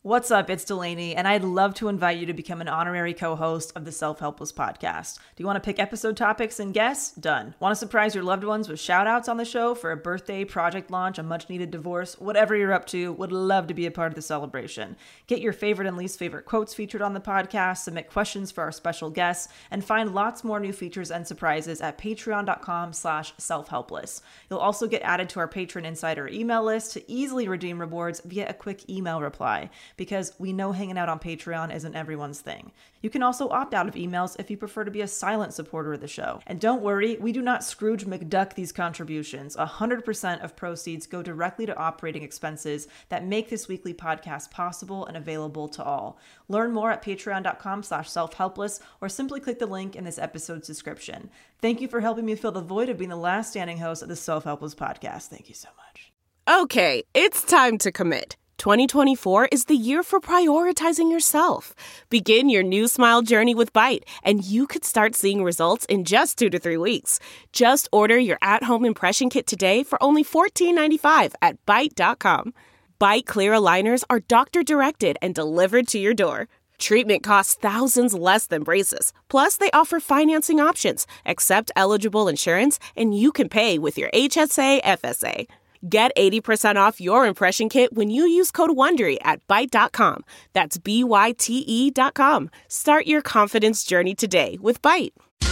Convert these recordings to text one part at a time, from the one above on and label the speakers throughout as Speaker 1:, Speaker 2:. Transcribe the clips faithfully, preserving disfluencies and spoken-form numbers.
Speaker 1: What's up? It's Delaney, and I'd love to invite you to become an honorary co-host of the Self-Helpless podcast. Do you want to pick episode topics and guests? Done. Want to surprise your loved ones with shout-outs on the show for a birthday, project launch, a much-needed divorce? Whatever you're up to, would love to be a part of the celebration. Get your favorite and least favorite quotes featured on the podcast, submit questions for our special guests, and find lots more new features and surprises at patreon.com slash self-helpless. You'll also get added to our Patron Insider email list to easily redeem rewards via a quick email reply, because we know hanging out on Patreon isn't everyone's thing. You can also opt out of emails if you prefer to be a silent supporter of the show. And don't worry, we do not Scrooge McDuck these contributions. one hundred percent of proceeds go directly to operating expenses that make this weekly podcast possible and available to all. Learn more at patreon.com slash self-helpless or simply click the link in this episode's description. Thank you for helping me fill the void of being the last standing host of the Self-Helpless podcast. Thank you so much.
Speaker 2: Okay, it's time to commit. twenty twenty-four is the year for prioritizing yourself. Begin your new smile journey with Byte, and you could start seeing results in just two to three weeks. Just order your at-home impression kit today for only fourteen ninety-five at byte dot com. Byte clear aligners are doctor-directed and delivered to your door. Treatment costs thousands less than braces. Plus, they offer financing options, accept eligible insurance, and you can pay with your H S A F S A. Get eighty percent off your impression kit when you use code WONDERY at byte dot com. That's B Y T E dot com. Start your confidence journey today with Byte.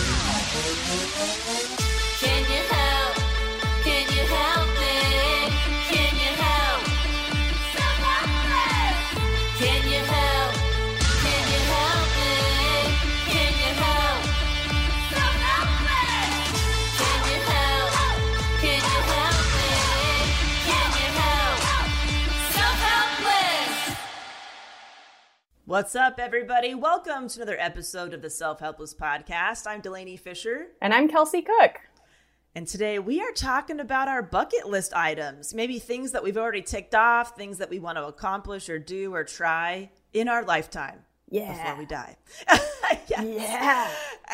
Speaker 3: Can you help? Can you help me? Can you help? Self-helpless! Can you help? Can you help me? Can you help? Self-helpless! Can you help? Can you help me? Can you help? Self-helpless!
Speaker 1: What's up, everybody? Welcome to another episode of the Self-Helpless podcast. I'm Delaney Fisher.
Speaker 4: And I'm Kelsey Cook.
Speaker 1: And today we are talking about our bucket list items, maybe things that we've already ticked off, things that we want to accomplish or do or try in our lifetime
Speaker 4: Yeah.
Speaker 1: before we die. Yes.
Speaker 4: Yeah.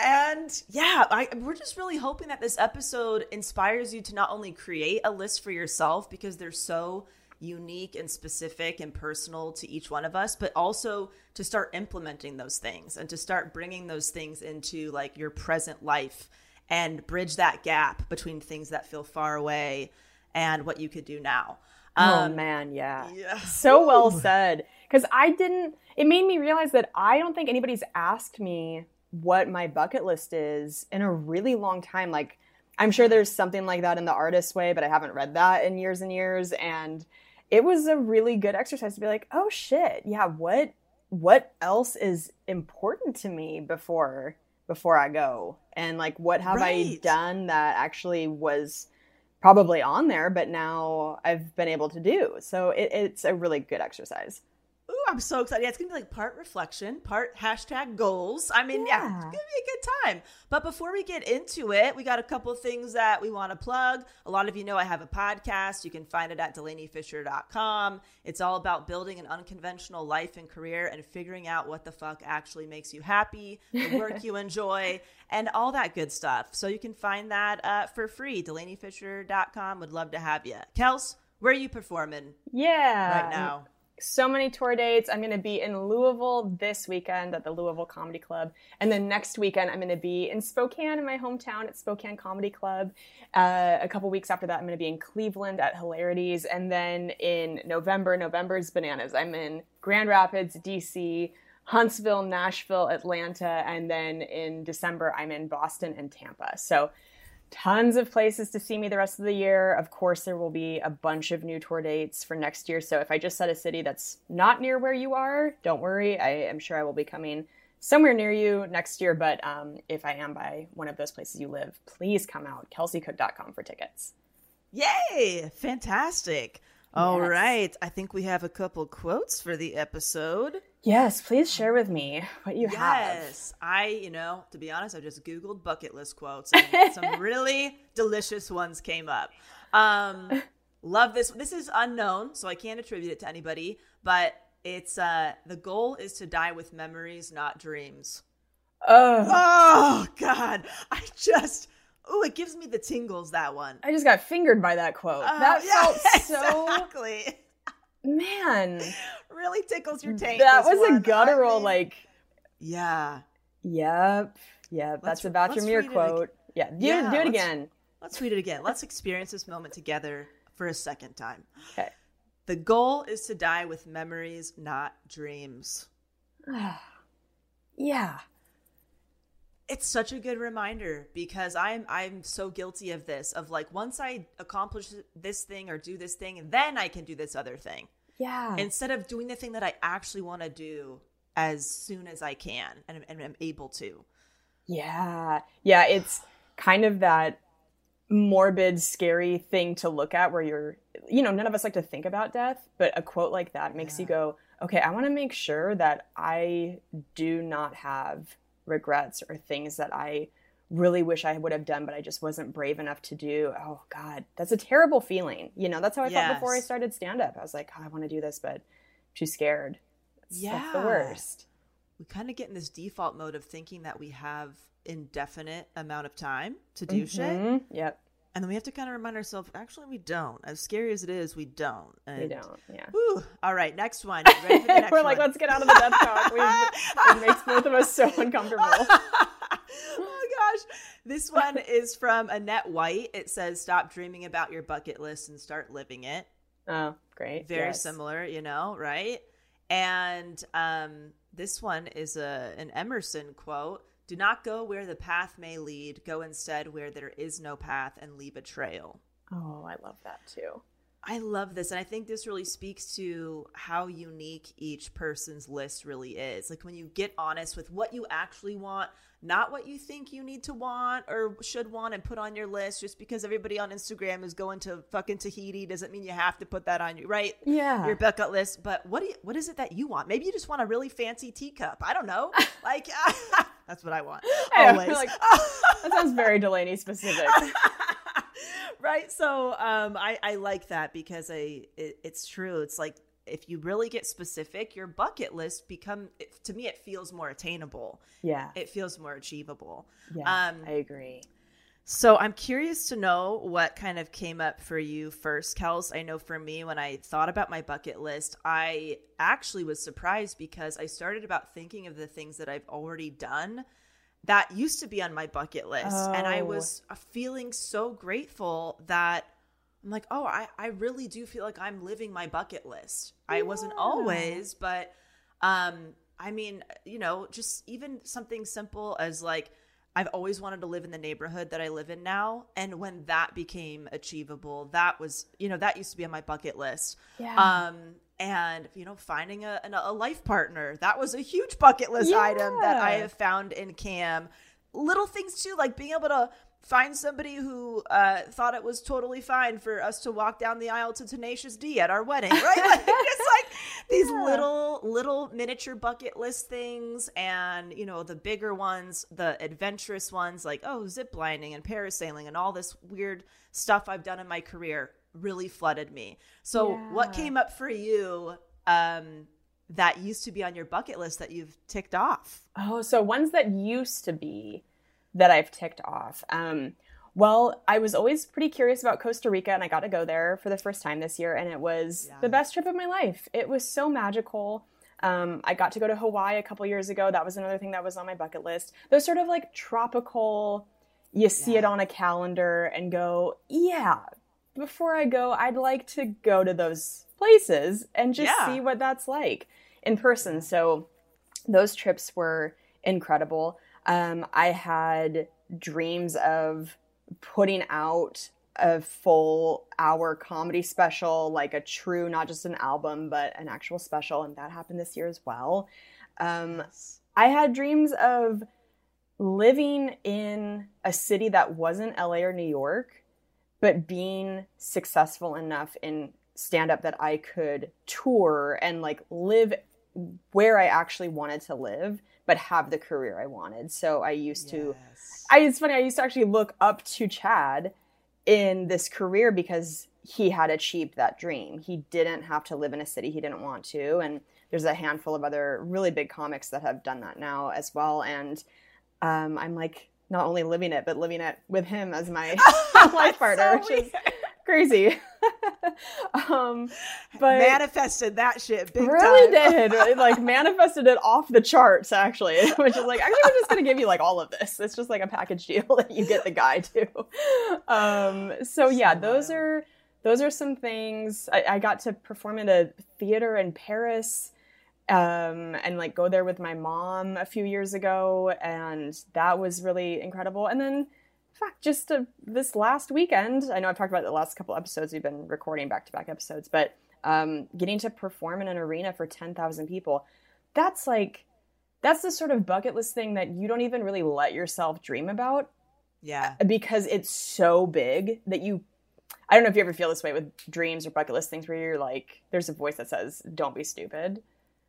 Speaker 1: And yeah, I, we're just really hoping that this episode inspires you to not only create a list for yourself because they're so unique and specific and personal to each one of us, but also to start implementing those things and to start bringing those things into like your present life and bridge that gap between things that feel far away and what you could do now.
Speaker 4: Oh,
Speaker 1: Um,
Speaker 4: man, yeah.
Speaker 1: yeah.
Speaker 4: So well said. Because I didn't, it made me realize that I don't think anybody's asked me what my bucket list is in a really long time. Like, I'm sure there's something like that in The Artist's Way, but I haven't read that in years and years. And it was a really good exercise to be like, oh, shit, yeah, what what else is important to me before before I go? And like, what have I
Speaker 1: Right.
Speaker 4: done that actually was probably on there, but now I've been able to do? So it, it's a really good exercise.
Speaker 1: Ooh, I'm so excited. Yeah, it's going to be like part reflection, part hashtag goals. I mean, yeah,
Speaker 4: Yeah.
Speaker 1: it's going to be a good time. But before we get into it, we got a couple of things that we want to plug. A lot of you know I have a podcast. You can find it at delaney fisher dot com. It's all about building an unconventional life and career and figuring out what the fuck actually makes you happy, the work you enjoy, and all that good stuff. So you can find that uh, for free, delaney fisher dot com. Would love to have you. Kels, where are you performing
Speaker 4: Yeah.
Speaker 1: right now?
Speaker 4: So many tour dates. I'm going to be in Louisville this weekend at the Louisville Comedy Club. And then next weekend, I'm going to be in Spokane in my hometown at Spokane Comedy Club. Uh, a couple weeks after that, I'm going to be in Cleveland at Hilarities. And then in November, November's bananas. I'm in Grand Rapids, D C, Huntsville, Nashville, Atlanta. And then in December, I'm in Boston and Tampa. So tons of places to see me the rest of the year. Of course, there will be a bunch of new tour dates for next year. So if I just said a city that's not near where you are, don't worry. I am sure I will be coming somewhere near you next year. But um, if I am by one of those places you live, please come out. kelsey cook dot com for tickets.
Speaker 1: Yay! Fantastic. All
Speaker 4: Yes.
Speaker 1: right. I think we have a couple quotes for the episode.
Speaker 4: Yes, please share with me what you
Speaker 1: Yes. I, you know, to be honest, I just Googled bucket list quotes and some really delicious ones came up. Um, love this. This is unknown, so I can't attribute it to anybody, but it's uh, the goal is to die with memories, not dreams.
Speaker 4: have. Oh,
Speaker 1: Oh, God. I just, oh, it gives me the tingles, that one.
Speaker 4: I just got fingered by that quote.
Speaker 1: Oh,
Speaker 4: that
Speaker 1: yeah,
Speaker 4: felt so
Speaker 1: exactly.
Speaker 4: Man,
Speaker 1: really tickles your taint.
Speaker 4: that
Speaker 1: this
Speaker 4: was a
Speaker 1: one.
Speaker 4: guttural,
Speaker 1: I mean,
Speaker 4: like,
Speaker 1: yeah.
Speaker 4: yep, yep.
Speaker 1: Let's-
Speaker 4: That's a Boucher
Speaker 1: let's
Speaker 4: Muir
Speaker 1: read it ag-
Speaker 4: quote. Yeah, do,
Speaker 1: Yeah,
Speaker 4: do it
Speaker 1: let's-
Speaker 4: again.
Speaker 1: Let's read it again. Let's experience this moment together for a second time.
Speaker 4: Okay.
Speaker 1: The goal is to die with memories, not dreams.
Speaker 4: Yeah.
Speaker 1: It's such a good reminder because I'm I'm so guilty of this, of like, once I accomplish this thing or do this thing, then I can do this other thing.
Speaker 4: Yeah.
Speaker 1: Instead of doing the thing that I actually want to do as soon as I can and, and am able to.
Speaker 4: Yeah. Yeah. It's kind of that morbid, scary thing to look at where you're, you know, none of us like to think about death, but a quote like that makes
Speaker 1: Yeah.
Speaker 4: you go, okay, I want to make sure that I do not have regrets or things that I really wish I would have done, but I just wasn't brave enough to do. Oh God, that's a terrible feeling. You know, that's how I felt before I
Speaker 1: Yes.
Speaker 4: started stand up. I was like, oh, I want to do this, but I'm too scared. That's, that's the
Speaker 1: Yeah.
Speaker 4: worst.
Speaker 1: We kind of get in this default mode of thinking that we have indefinite amount of time to do shit.
Speaker 4: Mhm. Yep.
Speaker 1: And then we have to kind of remind ourselves, actually, we don't. As scary as it is, we don't. And,
Speaker 4: We don't. Yeah.
Speaker 1: Whew. All right, next one. You ready for the next
Speaker 4: We're like,
Speaker 1: one?
Speaker 4: let's get out of the death talk. We've, it makes both of us so uncomfortable.
Speaker 1: Oh gosh. This one is from Annette White. It says, stop dreaming about your bucket list and start living it.
Speaker 4: Oh, great.
Speaker 1: Very
Speaker 4: Yes.
Speaker 1: similar, you know, right? And um, this one is a an Emerson quote. Do not go where the path may lead. Go instead where there is no path and leave a trail.
Speaker 4: Oh, I love that too.
Speaker 1: I love this. And I think this really speaks to how unique each person's list really is. Like when you get honest with what you actually want, not what you think you need to want or should want and put on your list. Just because everybody on Instagram is going to fucking Tahiti doesn't mean you have to put that on you, right?
Speaker 4: Yeah.
Speaker 1: Your bucket list. But what do you, what is it that you want? Maybe you just want a really fancy teacup. I don't know. Like that's what I want.
Speaker 4: I know,
Speaker 1: Always.
Speaker 4: like, that sounds very Delaney specific.
Speaker 1: Right. So um, I, I like that because I it, it's true. It's like if you really get specific, your bucket list become it, to me, it feels more attainable.
Speaker 4: Yeah.
Speaker 1: It feels more achievable.
Speaker 4: Yeah.
Speaker 1: Um,
Speaker 4: I agree.
Speaker 1: So I'm curious to know what kind of came up for you first, Kels. I know for me, when I thought about my bucket list, I actually was surprised because I started about thinking of the things that I've already done that used to be on my bucket list.
Speaker 4: Oh.
Speaker 1: And I was feeling so grateful that I'm like, oh, I, I really do feel like I'm living my bucket list. I wasn't always, but um, I mean, you know, just even something simple as like, I've always wanted to live in the neighborhood that I live in now. And when that became achievable, that was, you know, that used to be on my bucket list.
Speaker 4: Yeah.
Speaker 1: Um, and, you know, finding a, a life partner, that was a huge bucket list
Speaker 4: Yeah.
Speaker 1: item that I have found in Cam. Little things too, like being able to find somebody who uh, thought it was totally fine for us to walk down the aisle to Tenacious D at our wedding, right? Like, just like these
Speaker 4: Yeah.
Speaker 1: little, little miniature bucket list things, and you know, the bigger ones, the adventurous ones, like oh, zip lining and parasailing and all this weird stuff I've done in my career really flooded me. So, what
Speaker 4: Yeah.
Speaker 1: came up for you um, that used to be on your bucket list that you've ticked off?
Speaker 4: Oh, so ones that used to be that I've ticked off. Um, well, I was always pretty curious about Costa Rica, and I got to go there for the first time this year, and it was
Speaker 1: Yeah.
Speaker 4: the best trip of my life. It was so magical. Um, I got to go to Hawaii a couple years ago. That was another thing that was on my bucket list. Those sort of like tropical, you see it
Speaker 1: Yeah.
Speaker 4: on a calendar and go, yeah, before I go, I'd like to go to those places and just
Speaker 1: Yeah.
Speaker 4: see what that's like in person. So those trips were incredible. Um, I had dreams of putting out a full hour comedy special, like a true, not just an album, but an actual special. And that happened this year as well. Um, I had dreams of living in a city that wasn't L A or New York, but being successful enough in stand up that I could tour and like live where I actually wanted to live, but have the career I wanted. So I used to,
Speaker 1: Yes.
Speaker 4: I, it's funny, I used to actually look up to Chad in this career because he had achieved that dream. He didn't have to live in a city he didn't want to. And there's a handful of other really big comics that have done that now as well. And um, I'm like, not only living it, but living it with him as my life partner,
Speaker 1: So
Speaker 4: which is crazy. um, but
Speaker 1: Manifested that shit big
Speaker 4: really
Speaker 1: time.
Speaker 4: did. It, like manifested it off the charts actually, which is like, actually we're just going to give you like all of this. It's just like a package deal that you get the guy to. Um, so yeah,
Speaker 1: So
Speaker 4: those
Speaker 1: wild.
Speaker 4: are, those are some things. I, I got to perform at a theater in Paris. Um, and like go there with my mom a few years ago, and that was really incredible. And then, in fact, just uh, this last weekend, I know I've talked about it the last couple episodes, we've been recording back-to-back episodes, but um, getting to perform in an arena for ten thousand people, that's like, that's the sort of bucket list thing that you don't even really let yourself dream about,
Speaker 1: Yeah.
Speaker 4: because it's so big that you, I don't know if you ever feel this way with dreams or bucket list things where you're like, there's a voice that says, don't be stupid.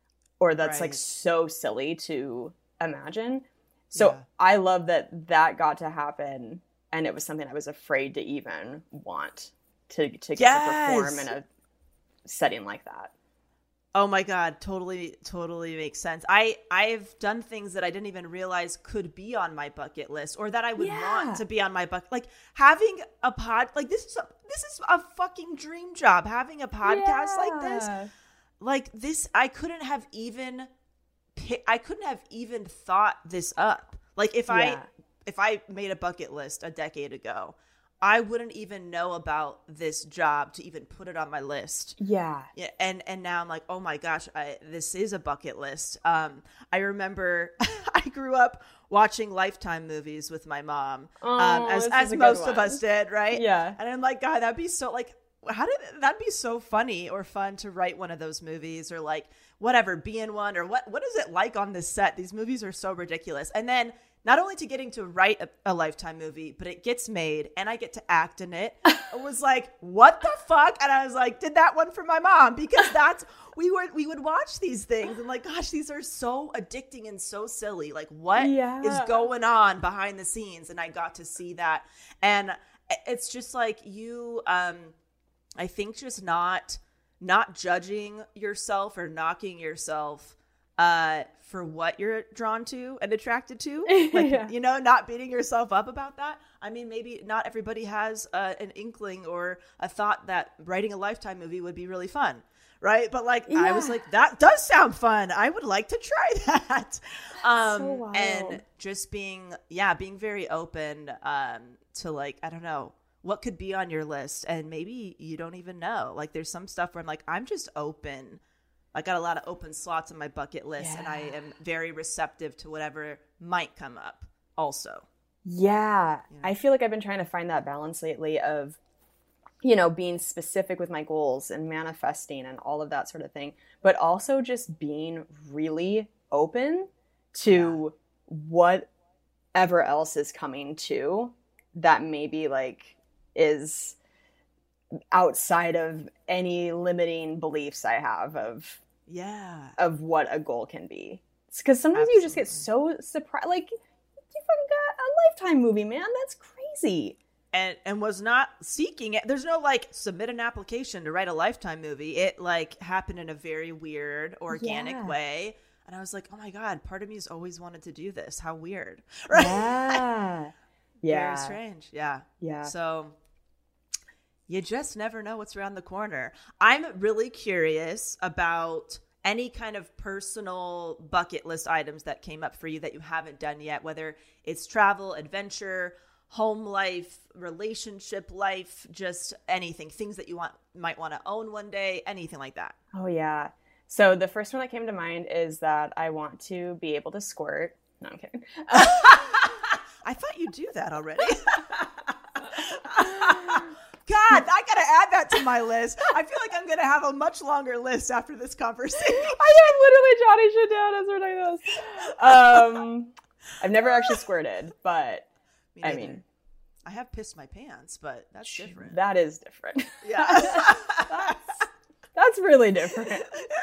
Speaker 4: Or that's like
Speaker 1: Right.
Speaker 4: so silly to imagine. So
Speaker 1: Yeah.
Speaker 4: I love that that got to happen, and it was something I was afraid to even want to to get
Speaker 1: Yes!
Speaker 4: to perform in a setting like that.
Speaker 1: Oh my God, totally, totally makes sense. I, I've done things that I didn't even realize could be on my bucket list, or that I would
Speaker 4: Yeah.
Speaker 1: want to be on my bucket. Like having a pod, like this is a, this is a fucking dream job. Having a podcast like this,
Speaker 4: Yeah.
Speaker 1: like this, I couldn't have even, pi- I couldn't have even thought this up. Like if I,
Speaker 4: Yeah.
Speaker 1: if I made a bucket list a decade ago, I wouldn't even know about this job to even put it on my list.
Speaker 4: Yeah.
Speaker 1: Yeah, and and now I'm like, oh my gosh, I, this is a bucket list. Um, I remember I grew up watching Lifetime movies with my mom,
Speaker 4: Oh,
Speaker 1: um, as
Speaker 4: this
Speaker 1: as
Speaker 4: is a good
Speaker 1: most of
Speaker 4: one.
Speaker 1: us did, right?
Speaker 4: Yeah.
Speaker 1: And I'm like, God, that'd be so like, how did that'd be so funny or fun to write one of those movies, or like whatever, be in one, or what what is it like on this set? These movies are so ridiculous, and then. Not only to getting to write a, a Lifetime movie, but it gets made and I get to act in it. I was like, what the fuck? And I was like, did that one for my mom, because that's we were we would watch these things and like, gosh, these are so addicting and so silly. Like, what is
Speaker 4: Yeah.
Speaker 1: going on behind the scenes? And I got to see that. And it's just like you um I think just not not judging yourself or knocking yourself uh for what you're drawn to and attracted to, like,
Speaker 4: Yeah.
Speaker 1: you know, not beating yourself up about that. I mean, maybe not everybody has uh, an inkling or a thought that writing a Lifetime movie would be really fun, right? But like, I was
Speaker 4: Yeah.
Speaker 1: like, that does sound fun. I would like to try that. Um,
Speaker 4: so wild.
Speaker 1: and just being, yeah, being very open um, to like, I don't know, what could be on your list, and maybe you don't even know. Like, there's some stuff where I'm like, I'm just open. I got a lot of open slots on my bucket list, and I
Speaker 4: Yeah.
Speaker 1: am very receptive to whatever might come up also.
Speaker 4: Yeah. I feel like I've been trying to find that balance lately of, you know, being specific with my goals and manifesting and all of that sort of thing, but also just being really open to whatever else is coming to that maybe like is outside of any limiting beliefs I have of
Speaker 1: Yeah.
Speaker 4: of what a goal can be. Because sometimes you just get so surprised. Like, you fucking got a Lifetime movie, man. That's crazy.
Speaker 1: And and was not seeking it. There's no like submit an application to write a Lifetime movie. It like happened in a very weird, organic
Speaker 4: Yeah.
Speaker 1: way. And I was like, oh my God, part of me has always wanted to do this. How weird. Right?
Speaker 4: Yeah. Yeah.
Speaker 1: Very strange. Yeah.
Speaker 4: Yeah.
Speaker 1: So you just never know what's around the corner. I'm really curious about any kind of personal bucket list items that came up for you that you haven't done yet, whether it's travel, adventure, home life, relationship life, just anything, things that you want might want to own one day, anything like that.
Speaker 4: Oh, yeah. So the first one that came to mind is that I want to be able to squirt. No, I'm kidding.
Speaker 1: I thought you do that already. God, I gotta add that to my list. I feel like I'm gonna have a much longer list after this conversation.
Speaker 4: I know, literally, Johnny shit down. That's ridiculous. Um, I've never actually squirted, but
Speaker 1: Me
Speaker 4: I
Speaker 1: neither.
Speaker 4: mean,
Speaker 1: I have pissed my pants, but that's different.
Speaker 4: that is different.
Speaker 1: Yeah.
Speaker 4: that's, that's really different.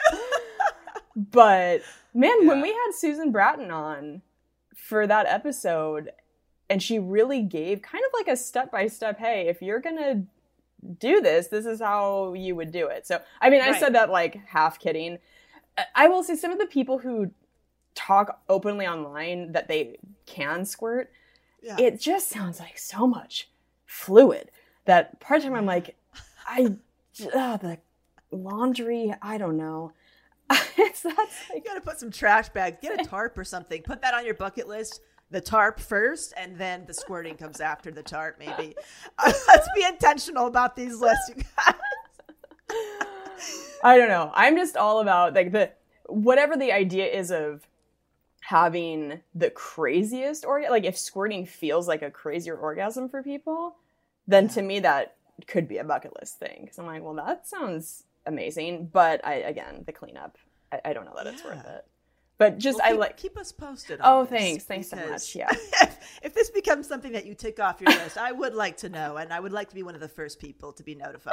Speaker 4: But man, when
Speaker 1: Yeah.
Speaker 4: we had Susan Bratton on for that episode, and she really gave kind of like a step-by-step, hey, if you're gonna do this, this is how you would do it. So, I mean, I
Speaker 1: Right.
Speaker 4: said that like half kidding. I- I will say some of the people who talk openly online that they can squirt,
Speaker 1: Yeah.
Speaker 4: it just sounds like so much fluid that part of the time I'm like, I, uh, the laundry, I don't know. it's, that's like,
Speaker 1: You gotta put some trash bags. Get a tarp or something. Put that on your bucket list. The tarp first, and then the squirting comes after the tarp, maybe. Uh, let's be intentional about these lists, you guys.
Speaker 4: I don't know. I'm just all about like the whatever the idea is of having the craziest orgasm. Like if squirting feels like a crazier orgasm for people, then yeah. to me that could be a bucket list thing. Because I'm like, well, that sounds amazing, but I again the cleanup. I, I don't know that yeah. it's worth it. But just
Speaker 1: well, keep,
Speaker 4: I like
Speaker 1: keep us posted. On
Speaker 4: oh,
Speaker 1: this
Speaker 4: thanks, thanks so much. Yeah.
Speaker 1: If, if this becomes something that you tick off your list, I would like to know, and I would like to be one of the first people to be notified.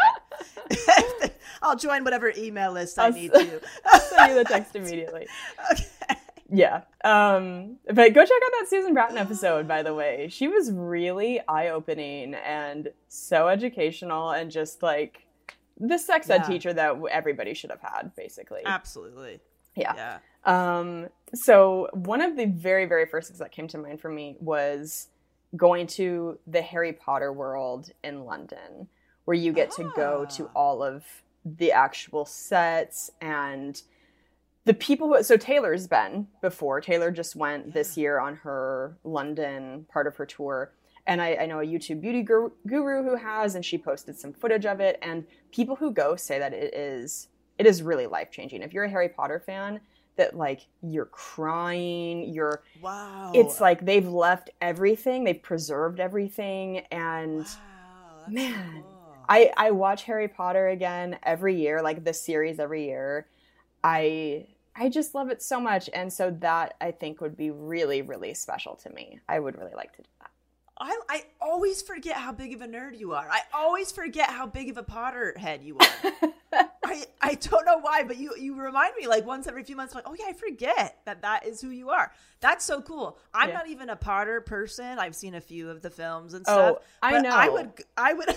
Speaker 1: I'll join whatever email list I
Speaker 4: I'll
Speaker 1: need
Speaker 4: s-
Speaker 1: to.
Speaker 4: I'll send you the text immediately.
Speaker 1: Okay.
Speaker 4: Yeah. Um, but go check out that Susan Bratton episode, by the way. She was really eye-opening and so educational and just like the sex ed
Speaker 1: Yeah.
Speaker 4: teacher that everybody should have had, basically.
Speaker 1: Absolutely.
Speaker 4: Yeah.
Speaker 1: Yeah.
Speaker 4: Um, so one of the very, very first things that came to mind for me was going to the Harry Potter world in London, where you get to go to all of the actual sets and the people who, so Taylor's been before. Taylor just went yeah. this year on her London part of her tour. And I, I know a YouTube beauty guru, guru who has, and she posted some footage of it. And people who go say that it is, it is really life-changing. If you're a Harry Potter fan, that like you're crying, you're,
Speaker 1: wow.
Speaker 4: It's like they've left everything, they've preserved everything. And
Speaker 1: wow,
Speaker 4: man,
Speaker 1: so cool.
Speaker 4: I, I watch Harry Potter again every year, like the series every year. I I just love it so much. And so that I think would be really, really special to me. I would really like to do that.
Speaker 1: I, I always forget how big of a nerd you are. I always forget how big of a Potterhead you are. I, I don't know why, but you, you remind me like once every few months, like, oh yeah, I forget that that is who you are. That's so cool. I'm
Speaker 4: Yeah.
Speaker 1: not even a Potter person. I've seen a few of the films and stuff.
Speaker 4: Oh, I
Speaker 1: but
Speaker 4: know.
Speaker 1: I would, I would.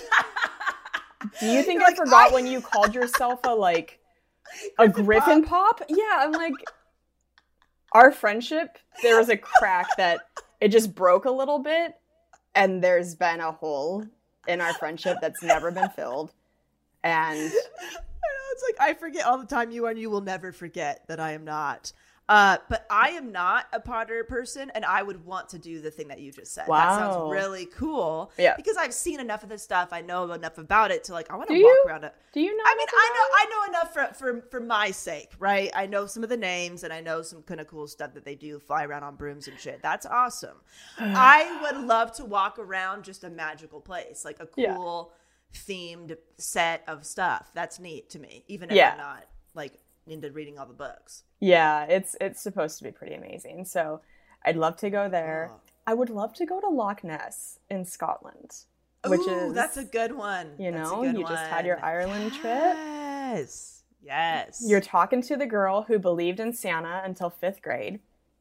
Speaker 4: Do you think
Speaker 1: You're
Speaker 4: I
Speaker 1: like,
Speaker 4: forgot
Speaker 1: I-
Speaker 4: when you called yourself a like a Griffin pop? Yeah, I'm like, our friendship, there was a crack that it just broke a little bit, and there's been a hole in our friendship that's never been filled. And
Speaker 1: I know, it's like I forget all the time you are, and you will never forget that I am not. Uh, but I am not a Potter person, and I would want to do the thing that you just said.
Speaker 4: Wow.
Speaker 1: That sounds really cool.
Speaker 4: Yeah.
Speaker 1: Because I've seen enough of this stuff. I know enough about it to like, I want to
Speaker 4: Do
Speaker 1: walk
Speaker 4: you?
Speaker 1: around it.
Speaker 4: do you know?
Speaker 1: I mean,
Speaker 4: enough
Speaker 1: I know,
Speaker 4: about
Speaker 1: I know enough for, for, for my sake, right? I know some of the names, and I know some kind of cool stuff that they do, fly around on brooms and shit. That's awesome. I would love to walk around just a magical place, like a
Speaker 4: Yeah.
Speaker 1: cool themed set of stuff. That's neat to me, even if
Speaker 4: Yeah.
Speaker 1: I'm not like into reading all the books.
Speaker 4: Yeah, it's it's supposed to be pretty amazing. So I'd love to go there.
Speaker 1: Oh.
Speaker 4: I would love to go to Loch Ness in Scotland, which
Speaker 1: Ooh,
Speaker 4: is
Speaker 1: that's a good one.
Speaker 4: You
Speaker 1: That's a
Speaker 4: know,
Speaker 1: good
Speaker 4: you just had
Speaker 1: one.
Speaker 4: your Ireland trip.
Speaker 1: Yes, yes.
Speaker 4: You're talking to the girl who believed in Santa until fifth grade.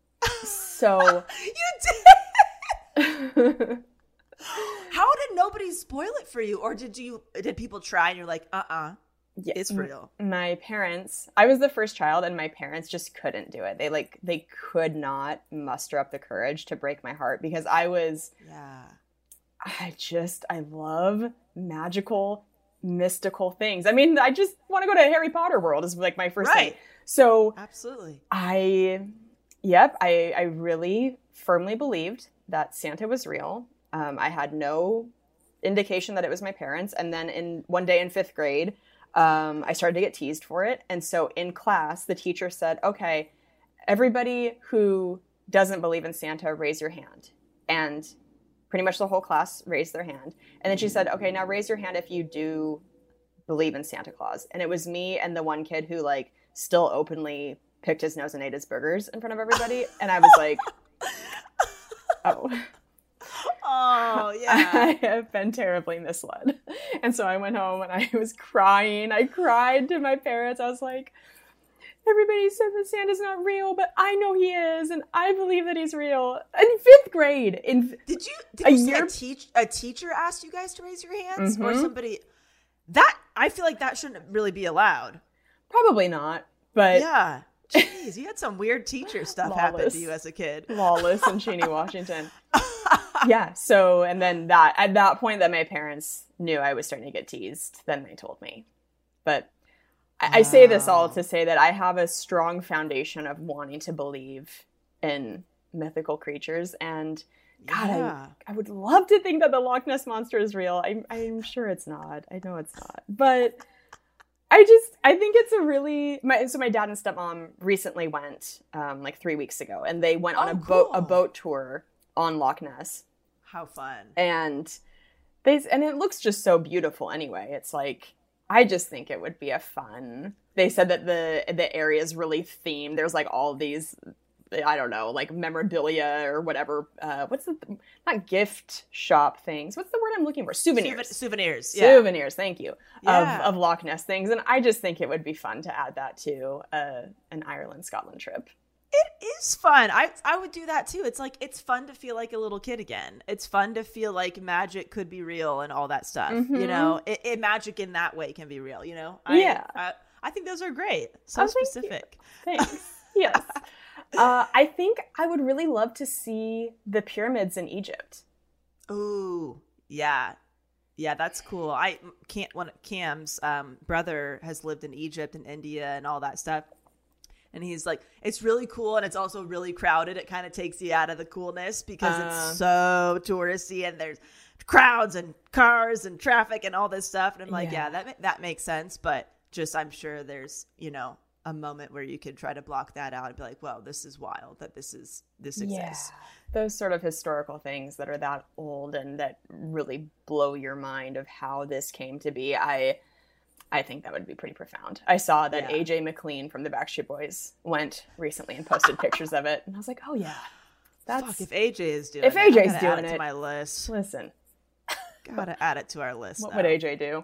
Speaker 4: So
Speaker 1: you did. How did nobody spoil it for you, or did you? Did people try and you're like, uh, uh
Speaker 4: yeah,
Speaker 1: it's real?
Speaker 4: My parents, I was the first child, and my parents just couldn't do it. They like they could not muster up the courage to break my heart because I was.
Speaker 1: Yeah.
Speaker 4: I just I love magical, mystical things. I mean, I just want to go to Harry Potter world is like my first
Speaker 1: Right.
Speaker 4: thing. So
Speaker 1: Absolutely.
Speaker 4: I, yep, I I really firmly believed that Santa was real. Um, I had no indication that it was my parents. And then in one day in fifth grade, um, I started to get teased for it. And so in class, the teacher said, okay, everybody who doesn't believe in Santa, raise your hand. And pretty much the whole class raised their hand. And then she said, okay, now raise your hand if you do believe in Santa Claus. And it was me and the one kid who like still openly picked his nose and ate his burgers in front of everybody. And I was like, oh.
Speaker 1: Oh, yeah.
Speaker 4: I have been terribly misled. And so I went home and I was crying. I cried to my parents. I was like, everybody said that Santa's not real, but I know he is, and I believe that he's real. In fifth grade. In
Speaker 1: Did you, did
Speaker 4: A
Speaker 1: you say
Speaker 4: year-
Speaker 1: a, teach, a teacher asked you guys to raise your hands? Or
Speaker 4: Mhm.
Speaker 1: somebody? That, I feel like that shouldn't really be allowed.
Speaker 4: Probably not, but
Speaker 1: Yeah. Jeez, you had some weird teacher stuff happen
Speaker 4: Lawless.
Speaker 1: to you as a kid.
Speaker 4: Lawless and Cheney, Washington. Yeah. So, and then that, at that point that my parents knew I was starting to get teased, then they told me. But I, I say this all to say that I have a strong foundation of wanting to believe in mythical creatures. And God,
Speaker 1: Yeah.
Speaker 4: I, I would love to think that the Loch Ness Monster is real. I'm, I'm sure it's not. I know it's not. But I just, I think it's a really, my, so my dad and stepmom recently went um, like three weeks ago, and they went on
Speaker 1: Oh,
Speaker 4: a boat, a
Speaker 1: cool.
Speaker 4: boat tour on Loch Ness.
Speaker 1: How fun.
Speaker 4: And they, and it looks just so beautiful anyway. It's like, I just think it would be a fun, they said that the, the area is really themed. There's like all these, I don't know, like memorabilia or whatever. Uh, what's the, not gift shop things. What's the word I'm looking for? Souvenirs.
Speaker 1: Souven- souvenirs. Yeah.
Speaker 4: Souvenirs, thank you,
Speaker 1: Yeah.
Speaker 4: of, of Loch Ness things. And I just think it would be fun to add that to uh, an Ireland-Scotland trip.
Speaker 1: It is fun. I I would do that too. It's like, it's fun to feel like a little kid again. It's fun to feel like magic could be real and all that stuff.
Speaker 4: Mm-hmm.
Speaker 1: You know, it, it magic in that way can be real. You know, I,
Speaker 4: Yeah.
Speaker 1: I, I think those are great. So
Speaker 4: Oh, thank you.
Speaker 1: specific.
Speaker 4: Thanks. Yes. Uh, I think I would really love to see the pyramids in Egypt.
Speaker 1: Ooh, yeah. Yeah, that's cool. I can't, one Cam's um, brother has lived in Egypt and India and all that stuff. And he's like, it's really cool. And it's also really crowded. It kind of takes you out of the coolness because
Speaker 4: Uh.
Speaker 1: it's so touristy and there's crowds and cars and traffic and all this stuff. And I'm like, yeah,
Speaker 4: Yeah.
Speaker 1: that, ma- that makes sense. But just, I'm sure there's, you know, a moment where you could try to block that out and be like, well, this is wild that this is, this exists.
Speaker 4: Those sort of historical things that are that old and that really blow your mind of how this came to be. I I think that would be pretty profound. I saw that
Speaker 1: Yeah.
Speaker 4: A J McLean from the Backstreet Boys went recently and posted pictures of it. And I was like, oh yeah, that's,
Speaker 1: Fuck, if A J is doing
Speaker 4: If
Speaker 1: it, I
Speaker 4: A J's
Speaker 1: gotta add
Speaker 4: doing
Speaker 1: it to
Speaker 4: it.
Speaker 1: my list.
Speaker 4: listen,
Speaker 1: Gotta add it to our list.
Speaker 4: what
Speaker 1: now.
Speaker 4: would A J do?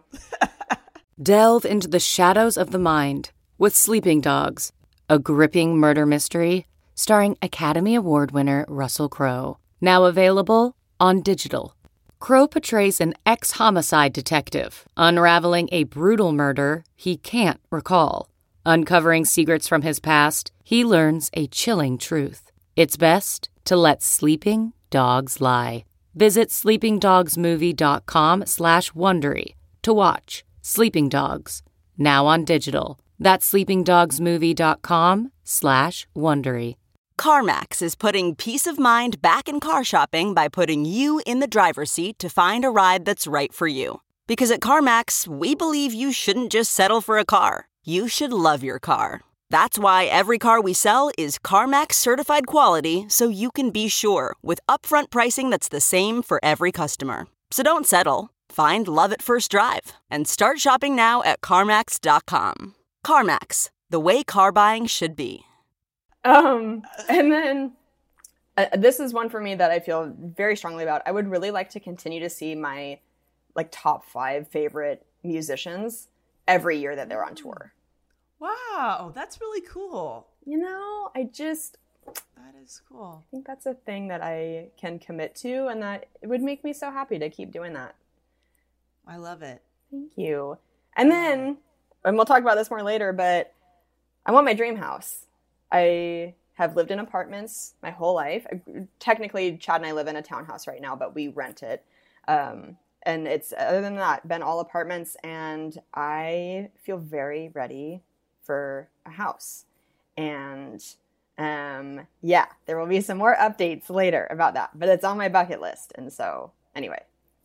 Speaker 5: Delve into the shadows of the mind with Sleeping Dogs, a gripping murder mystery starring Academy Award winner Russell Crowe. Now available on digital. Crowe portrays an ex-homicide detective unraveling a brutal murder he can't recall. Uncovering secrets from his past, he learns a chilling truth. It's best to let sleeping dogs lie. Visit sleepingdogsmovie.com slash Wondery to watch Sleeping Dogs, now on digital. That's sleepingdogsmovie.com slash Wondery.
Speaker 6: CarMax is putting peace of mind back in car shopping by putting you in the driver's seat to find a ride that's right for you. Because at CarMax, we believe you shouldn't just settle for a car. You should love your car. That's why every car we sell is CarMax certified quality, so you can be sure with upfront pricing that's the same for every customer. So don't settle. Find love at first drive and start shopping now at CarMax dot com. CarMax, the way car buying should be.
Speaker 4: Um, and then uh, this is one for me that I feel very strongly about. I would really like to continue to see my like top five favorite musicians every year that they're on tour.
Speaker 1: Wow, that's really cool.
Speaker 4: You know, I just
Speaker 1: That is cool.
Speaker 4: think that's a thing that I can commit to, and that it would make me so happy to keep doing that.
Speaker 1: I love it.
Speaker 4: Thank you. And then, and we'll talk about this more later, but I want my dream house. I have lived in apartments my whole life. Technically, Chad and I live in a townhouse right now, but we rent it. Um, and it's, other than that, been all apartments, and I feel very ready for a house. And um, yeah, there will be some more updates later about that, but it's on my bucket list. And so, anyway,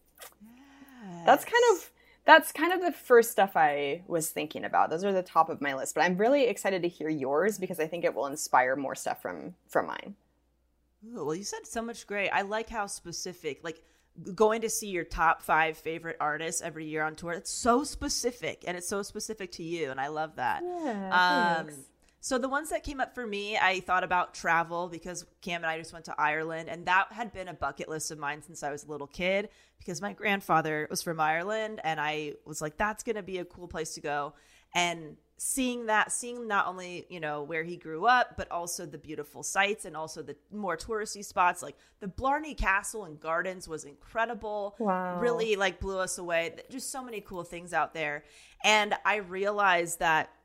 Speaker 4: that's kind of that's kind of the first stuff I was thinking about. Those are the top of my list, but I'm really excited to hear yours because I think it will inspire more stuff from from mine.
Speaker 1: Ooh, well, you said so much great. I like how specific, like going to see your top five favorite artists every year on tour. It's so specific, and it's so specific to you, and I love that.
Speaker 4: Yeah,
Speaker 1: Um,
Speaker 4: thanks.
Speaker 1: so the ones that came up for me, I thought about travel because Cam and I just went to Ireland, and that had been a bucket list of mine since I was a little kid because my grandfather was from Ireland, and I was like, that's going to be a cool place to go. And seeing that, seeing not only, you know, where he grew up, but also the beautiful sights and also the more touristy spots, like the Blarney Castle and Gardens was incredible.
Speaker 4: Wow.
Speaker 1: Really like blew us away. Just so many cool things out there. And I realized that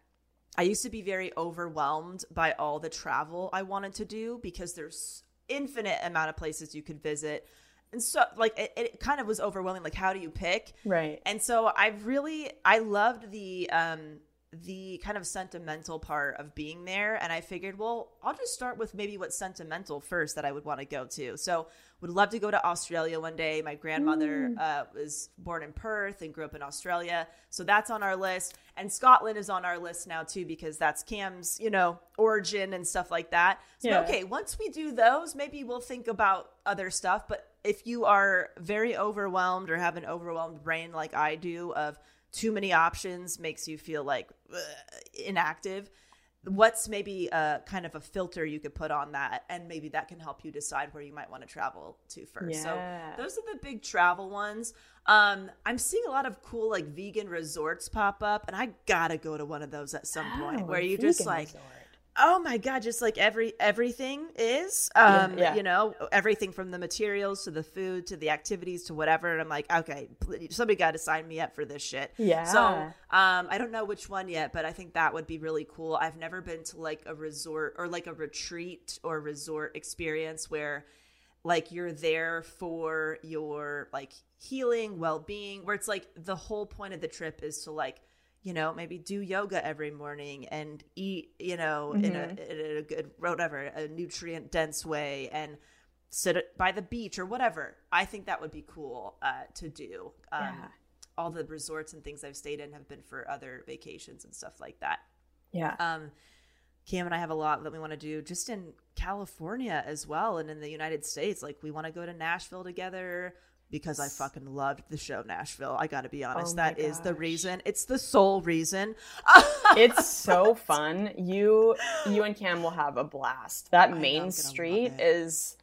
Speaker 1: I used to be very overwhelmed by all the travel I wanted to do because there's infinite amount of places you could visit. And so like it, it kind of was overwhelming. Like, how do you pick?
Speaker 4: Right.
Speaker 1: And so I really, I loved the, um, the kind of sentimental part of being there. And I figured, well, I'll just start with maybe what's sentimental first that I would want to go to. So would love to go to Australia one day. My grandmother mm. uh, was born in Perth and grew up in Australia. So that's on our list. And Scotland is on our list now too, because that's Cam's, you know, origin and stuff like that. So, yeah. okay, once we do those, maybe we'll think about other stuff. But if you are very overwhelmed or have an overwhelmed brain like I do of too many options makes you feel like ugh, inactive, what's maybe a kind of a filter you could put on that, and maybe that can help you decide where you might want to travel to first.
Speaker 4: Yeah.
Speaker 1: So those are the big travel ones. Um, I'm seeing a lot of cool like vegan resorts pop up, and I gotta go to one of those at some
Speaker 4: oh,
Speaker 1: point where you just like,
Speaker 4: resort.
Speaker 1: oh my God, just like every everything is, um,
Speaker 4: yeah.
Speaker 1: you know, everything from the materials to the food to the activities to whatever. And I'm like, okay, please, somebody got to sign me up for this shit.
Speaker 4: Yeah.
Speaker 1: So um, I don't know which one yet, but I think that would be really cool. I've never been to like a resort or like a retreat or resort experience where like you're there for your like healing, well-being, where it's like the whole point of the trip is to like, you know, maybe do yoga every morning and eat, you know, mm-hmm. in, a, in a good, whatever, a nutrient dense way, and sit by the beach or whatever. I think that would be cool uh, to do. Um,
Speaker 4: yeah.
Speaker 1: All the resorts and things I've stayed in have been for other vacations and stuff like that.
Speaker 4: Yeah.
Speaker 1: Um, Cam and I have a lot that we want to do just in California as well. And in the United States, like we want to go to Nashville together, because I fucking loved the show Nashville. I got to be honest.
Speaker 4: Oh
Speaker 1: that
Speaker 4: gosh.
Speaker 1: is the reason. It's the sole reason.
Speaker 4: It's so fun. You you and Cam will have a blast. That main street
Speaker 1: it.
Speaker 4: is,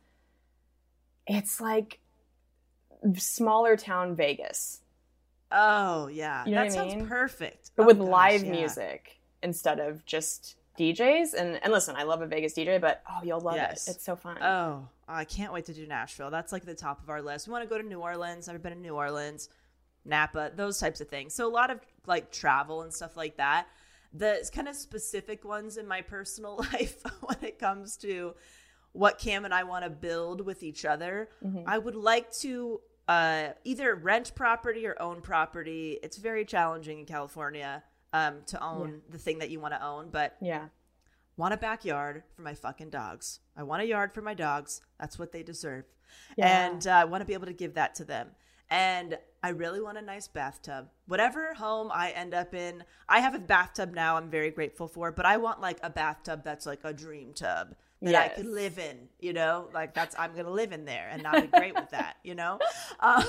Speaker 4: it's like smaller town Vegas.
Speaker 1: Oh, yeah.
Speaker 4: You know
Speaker 1: that
Speaker 4: what I
Speaker 1: sounds
Speaker 4: mean?
Speaker 1: perfect.
Speaker 4: But
Speaker 1: oh,
Speaker 4: with
Speaker 1: gosh,
Speaker 4: live
Speaker 1: yeah.
Speaker 4: music instead of just D Js. And, and listen, I love a Vegas D J, but oh, you'll love
Speaker 1: yes.
Speaker 4: it. It's so fun.
Speaker 1: Oh, I can't wait to do Nashville. That's like the top of our list. We want to go to New Orleans. Never been to New Orleans, Napa, those types of things. So a lot of like travel and stuff like that. The kind of specific ones in my personal life when it comes to what Cam and I want to build with each other, mm-hmm. I would like to uh, either rent property or own property. It's very challenging in California um, to own yeah. the thing that you want to own, but
Speaker 4: yeah.
Speaker 1: want a backyard for my fucking dogs. I want a yard for my dogs. That's what they deserve.
Speaker 4: Yeah.
Speaker 1: And uh, I want to be able to give that to them. And I really want a nice bathtub. Whatever home I end up in, I have a bathtub now I'm very grateful for, but I want like a bathtub that's like a dream tub that yes. I could live in, you know, like that's, I'm going to live in there and I'll be great with that, you know? Um,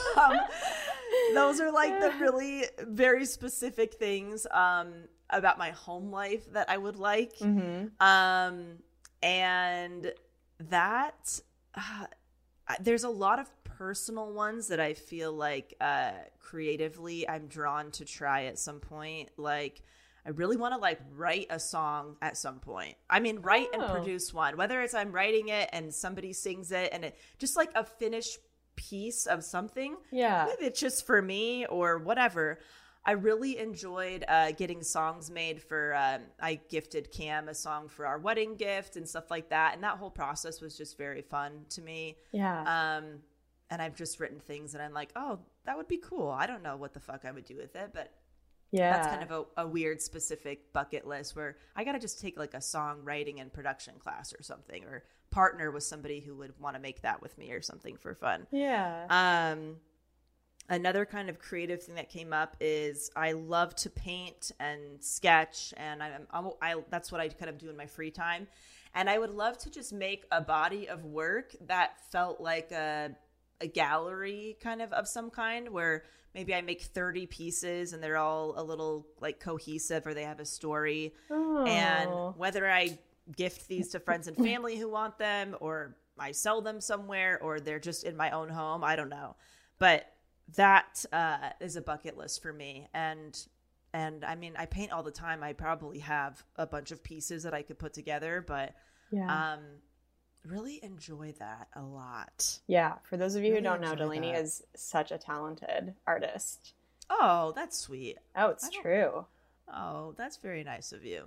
Speaker 1: those are like the really very specific things um, about my home life that I would like.
Speaker 4: Mm-hmm.
Speaker 1: Um, and that, uh, there's a lot of personal ones that I feel like uh, creatively I'm drawn to try at some point. Like, I really want to like write a song at some point. I mean, write oh. and produce one, whether it's I'm writing it and somebody sings it and it just like a finished piece of something.
Speaker 4: Yeah.
Speaker 1: Maybe it's just for me or whatever. I really enjoyed uh, getting songs made for, um, I gifted Cam a song for our wedding gift and stuff like that. And that whole process was just very fun to me.
Speaker 4: Yeah.
Speaker 1: Um, and I've just written things and I'm like, oh, that would be cool. I don't know what the fuck I would do with it, but
Speaker 4: yeah,
Speaker 1: that's kind of a, a weird specific bucket list where I got to just take like a song writing and production class or something, or partner with somebody who would want to make that with me or something for fun.
Speaker 4: Yeah.
Speaker 1: Um, another kind of creative thing that came up is I love to paint and sketch, and I'm, I'm I that's what I kind of do in my free time. And I would love to just make a body of work that felt like a a gallery kind of of some kind, where maybe I make thirty pieces and they're all a little like cohesive, or they have a story.
Speaker 4: Oh.
Speaker 1: And whether I gift these to friends and family who want them, or I sell them somewhere, or they're just in my own home, I don't know. But that uh, is a bucket list for me. And and I mean, I paint all the time. I probably have a bunch of pieces that I could put together, but
Speaker 4: yeah.
Speaker 1: um really enjoy that a lot.
Speaker 4: Yeah. For those of you
Speaker 1: Really
Speaker 4: who don't know,
Speaker 1: enjoy
Speaker 4: Delaney
Speaker 1: that.
Speaker 4: is such a talented artist.
Speaker 1: Oh, that's sweet.
Speaker 4: Oh, it's
Speaker 1: I don't-
Speaker 4: true.
Speaker 1: Oh, that's very nice of you.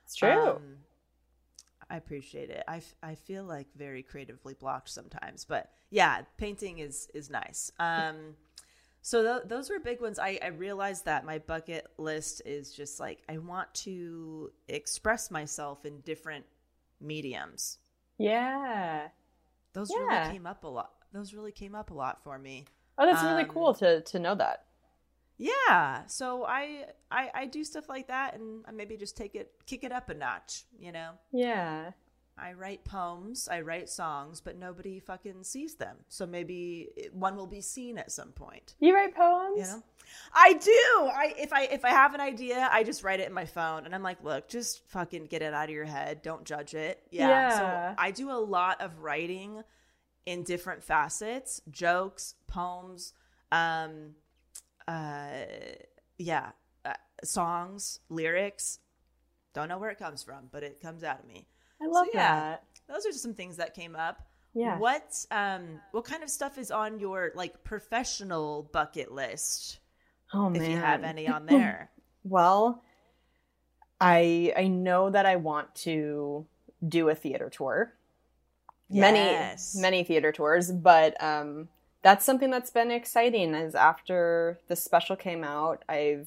Speaker 4: It's true.
Speaker 1: Um, I appreciate it. I, f- I feel like very creatively blocked sometimes, but yeah, painting is is nice. Um, so th- those were big ones. I, I realized that my bucket list is just like I want to express myself in different mediums.
Speaker 4: Yeah.
Speaker 1: Those
Speaker 4: Yeah.
Speaker 1: really came up a lot. Those really came up a lot for me.
Speaker 4: Oh, that's really
Speaker 1: Um,
Speaker 4: cool to to know that.
Speaker 1: Yeah, so I, I I do stuff like that, and I maybe just take it, kick it up a notch. You know,
Speaker 4: Yeah.
Speaker 1: I write poems, I write songs, but nobody fucking sees them. So maybe it- one will be seen at some point.
Speaker 4: You write poems?
Speaker 1: You know, I do. I if I if I have an idea, I just write it in my phone, and I'm like, look, just fucking get it out of your head. Don't judge it. Yeah.
Speaker 4: Yeah.
Speaker 1: So I do a lot of writing in different facets: jokes, poems, um, uh, yeah, uh, songs, lyrics. Don't know where it comes from, but it comes out of me.
Speaker 4: I love
Speaker 1: So, yeah,
Speaker 4: that.
Speaker 1: those are just some things that came up.
Speaker 4: Yeah.
Speaker 1: What um what kind of stuff is on your like professional bucket list?
Speaker 4: Oh man.
Speaker 1: If you have any on there.
Speaker 4: Well, I I know that I want to do a theater tour.
Speaker 1: Yes.
Speaker 4: Many many theater tours, but um that's something that's been exciting is after the special came out, I've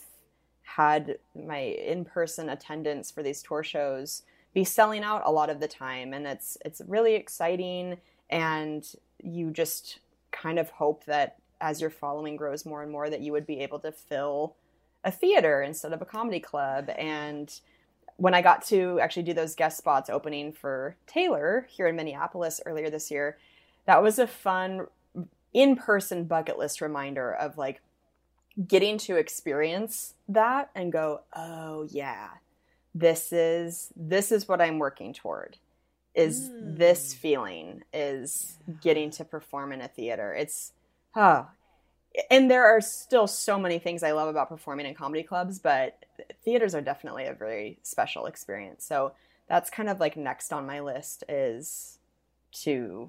Speaker 4: had my in-person attendance for these tour shows be selling out a lot of the time, and it's it's really exciting, and you just kind of hope that as your following grows more and more that you would be able to fill a theater instead of a comedy club. And when I got to actually do those guest spots opening for Taylor here in Minneapolis earlier this year, that was a fun in-person bucket list reminder of like getting to experience that and go, oh yeah, this is this is what I'm working toward. Is
Speaker 1: Mm.
Speaker 4: this feeling is getting to perform in a theater. It's oh, and there are still so many things I love about performing in comedy clubs, but theaters are definitely a very special experience. So that's kind of like next on my list is to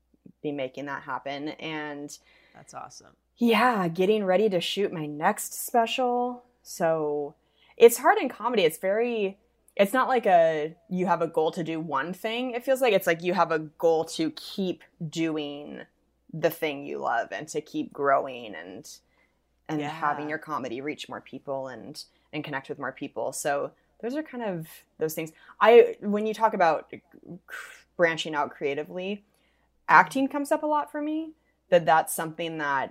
Speaker 4: be making that happen. And
Speaker 1: That's awesome.
Speaker 4: yeah, getting ready to shoot my next special. So it's hard in comedy. It's very, it's not like a, you have a goal to do one thing. It feels like it's like you have a goal to keep doing the thing you love and to keep growing and, and
Speaker 1: Yeah.
Speaker 4: having your comedy reach more people and, and connect with more people. So those are kind of those things. I, when you talk about branching out creatively, acting comes up a lot for me. That that's something that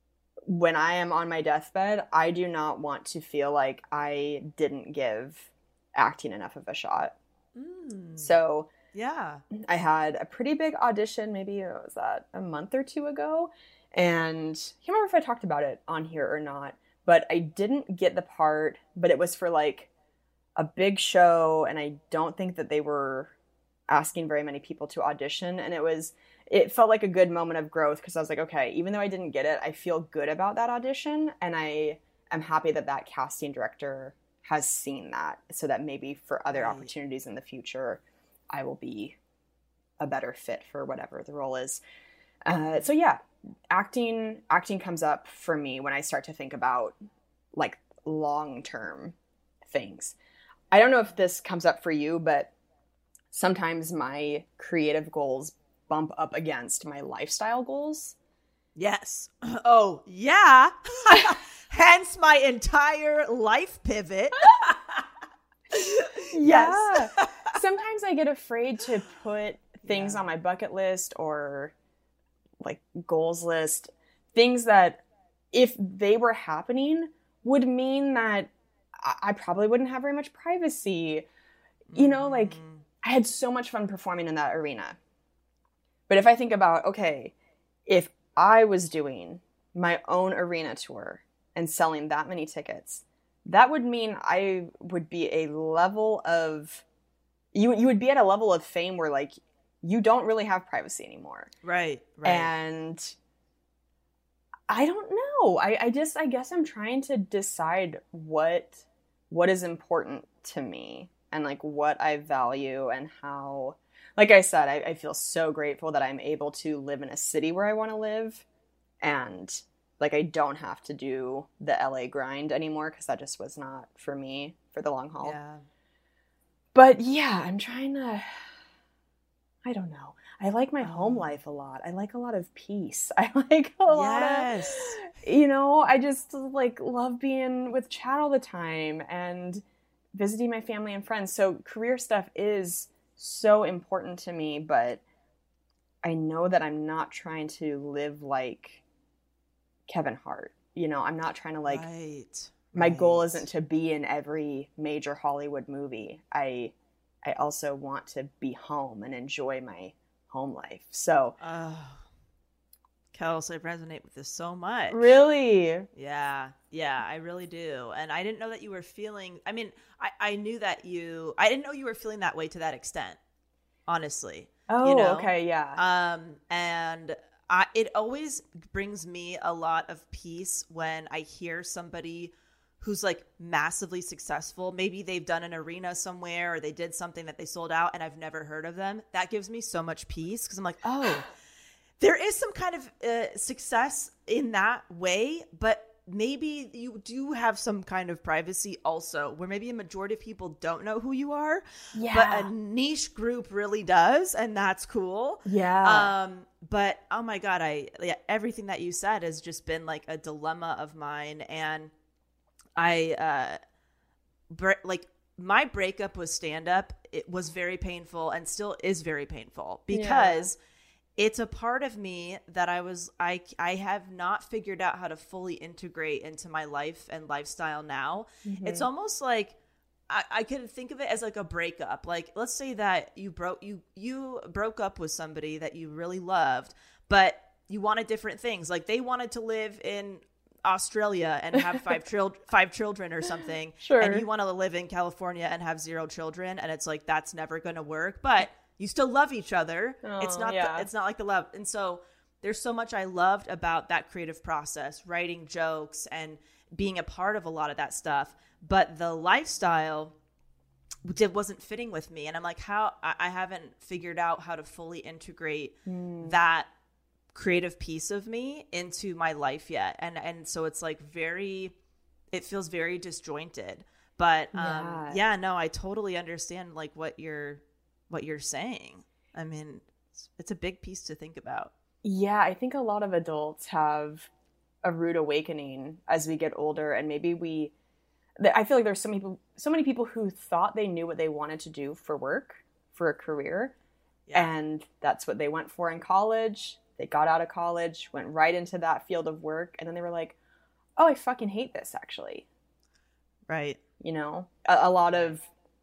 Speaker 4: when I am on my deathbed, I do not want to feel like I didn't give acting enough of a shot.
Speaker 1: Mm.
Speaker 4: So
Speaker 1: Yeah.
Speaker 4: I had a pretty big audition, maybe what was that, a month or two ago. And I can't remember if I talked about it on here or not, but I didn't get the part, but it was for like a big show. And I don't think that they were asking very many people to audition. And it was, it felt like a good moment of growth because I was like, okay, even though I didn't get it, I feel good about that audition. And I am happy that that casting director has seen that so that maybe for other
Speaker 1: Right.
Speaker 4: opportunities in the future, I will be a better fit for whatever the role is. Uh, so yeah, acting, acting comes up for me when I start to think about like long-term things. I don't know if this comes up for you, but sometimes my creative goals bump up against my lifestyle goals.
Speaker 1: Yes. Oh, yeah. Hence my entire life pivot.
Speaker 4: Yeah. Sometimes I get afraid to put things
Speaker 1: Yeah.
Speaker 4: on my bucket list or like goals list, things that if they were happening would mean that I, I probably wouldn't have very much privacy. You know, like
Speaker 1: Mm.
Speaker 4: I had so much fun performing in that arena. But if I think about, okay, if I was doing my own arena tour and selling that many tickets, that would mean I would be a level of, you, you would be at a level of fame where like you don't really have privacy anymore.
Speaker 1: Right, right.
Speaker 4: And I don't know. I, I just, I guess I'm trying to decide what, what is important to me and like what I value and how, like I said, I, I feel so grateful that I'm able to live in a city where I want to live. And like, I don't have to do the L A grind anymore because that just was not for me for the long haul.
Speaker 1: Yeah.
Speaker 4: but yeah, I'm trying to, I don't know. I like my home life a lot. I like a lot of peace. I like a lot
Speaker 1: Yes.
Speaker 4: of, you know, I just like love being with Chad all the time and visiting my family and friends. So career stuff is so important to me, but I know that I'm not trying to live like Kevin Hart. You know, I'm not trying to like,
Speaker 1: Right.
Speaker 4: my goal
Speaker 1: Right.
Speaker 4: isn't to be in every major Hollywood movie. I I also want to be home and enjoy my home life. So
Speaker 1: Oh, Kels, I resonate with this so much.
Speaker 4: really,
Speaker 1: Yeah, yeah, I really do. And I didn't know that you were feeling, I mean, I, I knew that you, I didn't know you were feeling that way to that extent, honestly.
Speaker 4: oh,
Speaker 1: you know?
Speaker 4: okay, yeah,
Speaker 1: Um, and I, it always brings me a lot of peace when I hear somebody who's like massively successful. Maybe they've done an arena somewhere or they did something that they sold out and I've never heard of them. That gives me so much peace because I'm like, oh, there is some kind of uh, success in that way, but maybe you do have some kind of privacy also where maybe a majority of people don't know who you are,
Speaker 4: yeah,
Speaker 1: but a niche group really does. And that's cool.
Speaker 4: yeah,
Speaker 1: Um, but oh my God, I, yeah, everything that you said has just been like a dilemma of mine. And I, uh, bre- like my breakup with stand up, it was very painful and still is very painful because it's a part of me that I was, I, I have not figured out how to fully integrate into my life and lifestyle now.
Speaker 4: Mm-hmm.
Speaker 1: It's almost like, I, I could think of it as like a breakup. Like, let's say that you broke, you, you broke up with somebody that you really loved, but you wanted different things. Like they wanted to live in Australia and have five chil- five children or something.
Speaker 4: Sure.
Speaker 1: And you want to live in California and have zero children. And it's like, that's never going to work, but you still love each other.
Speaker 4: Oh,
Speaker 1: it's not,
Speaker 4: yeah.
Speaker 1: the, it's not like the love. And so there's so much I loved about that creative process, writing jokes and being a part of a lot of that stuff. But the lifestyle did, wasn't fitting with me. And I'm like, how, I, I haven't figured out how to fully integrate
Speaker 4: Mm.
Speaker 1: that creative piece of me into my life yet. And and so it's like very, it feels very disjointed. But um
Speaker 4: Yeah.
Speaker 1: yeah, no, I totally understand like what you're what you're saying. I mean, it's, it's a big piece to think about.
Speaker 4: Yeah, I think a lot of adults have a rude awakening as we get older, and maybe we. th- I feel like there's so many people, so many people who thought they knew what they wanted to do for work, for a career,
Speaker 1: Yeah.
Speaker 4: and that's what they went for in college. They got out of college, went right into that field of work, and then they were like, "Oh, I fucking hate this." Actually,
Speaker 1: Right.
Speaker 4: you know, a, a lot of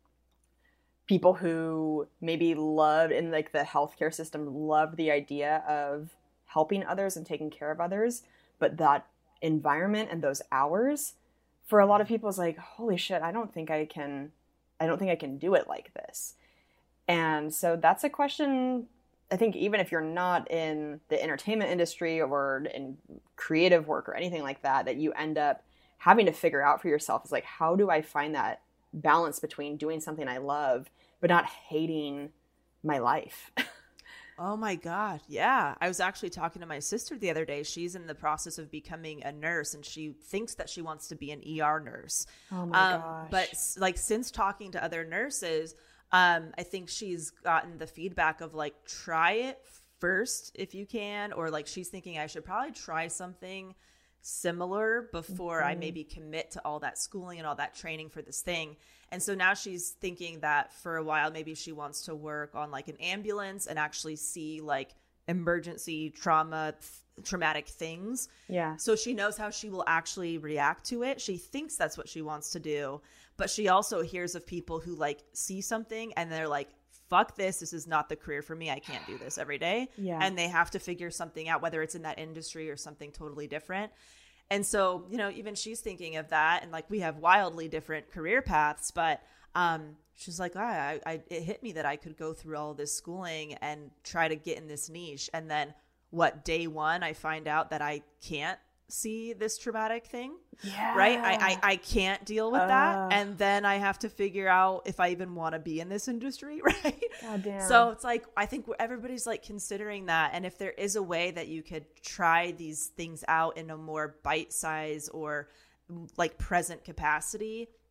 Speaker 4: people who maybe loved in like the healthcare system loved the idea of helping others and taking care of others, but that environment and those hours for a lot of people is like, holy shit, I don't think I can I don't think I can do it like this. And so that's a question, I think, even if you're not in the entertainment industry or in creative work or anything like that, that you end up having to figure out for yourself is like, how do I find that balance between doing something I love but not hating my life?
Speaker 1: Oh my God. Yeah. I was actually talking to my sister the other day. She's in the process of becoming a nurse and she thinks that she wants to be an E R nurse.
Speaker 4: Oh my
Speaker 1: um,
Speaker 4: gosh.
Speaker 1: But s- like since talking to other nurses, um, I think she's gotten the feedback of like, try it first if you can, or like she's thinking I should probably try something similar before
Speaker 4: Mm-hmm.
Speaker 1: I maybe commit to all that schooling and all that training for this thing. And so now she's thinking that for a while, maybe she wants to work on like an ambulance and actually see like emergency trauma, th- traumatic things.
Speaker 4: Yeah.
Speaker 1: So she knows how she will actually react to it. She thinks that's what she wants to do, but she also hears of people who like see something and they're like, fuck this. This is not the career for me. I can't do this every day.
Speaker 4: Yeah.
Speaker 1: And they have to figure something out, whether it's in that industry or something totally different. And so, you know, even she's thinking of that, and like we have wildly different career paths, but um, she's like, oh, I, I, it hit me that I could go through all this schooling and try to get in this niche. And then what, day one, I find out that I can't see this traumatic thing,
Speaker 4: Yeah.
Speaker 1: right? I, I, I can't deal with that.
Speaker 4: Ugh.
Speaker 1: And then I have to figure out if I even want to be in this industry, right?
Speaker 4: God damn.
Speaker 1: So it's like, I think everybody's like considering that. And if there is a way that you could try these things out in a more bite size or like present capacity,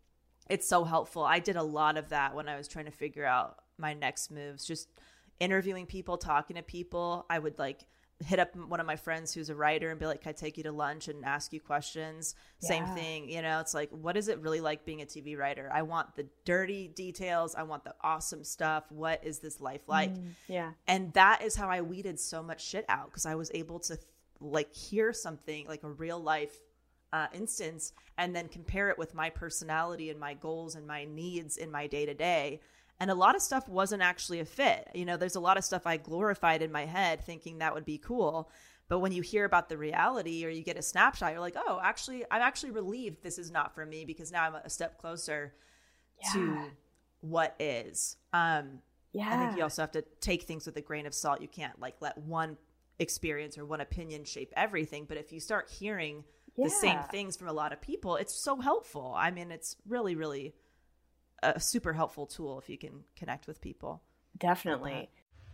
Speaker 1: It's so helpful. I did a lot of that when I was trying to figure out my next moves, just interviewing people, talking to people. I would like hit up one of my friends who's a writer and be like, can I take you to lunch and ask you questions? Yeah. Same thing. You know, it's like, what is it really like being a T V writer? I want the dirty details. I want the awesome stuff. What is this life like?
Speaker 4: Mm, yeah.
Speaker 1: And that is how I weeded so much shit out, because I was able to like hear something like a real life uh, instance and then compare it with my personality and my goals and my needs in my day to day. And a lot of stuff wasn't actually a fit. You know, there's a lot of stuff I glorified in my head thinking that would be cool. But when you hear about the reality or you get a snapshot, you're like, oh, actually, I'm actually relieved this is not for me, because now I'm a step closer yeah. to what is. Um, yeah. I think you also have to take things with a grain of salt. You can't like let one experience or one opinion shape everything. But if you start hearing yeah. the same things from a lot of people, it's so helpful. I mean, it's really, really a super helpful tool if you can connect with people.
Speaker 4: Definitely.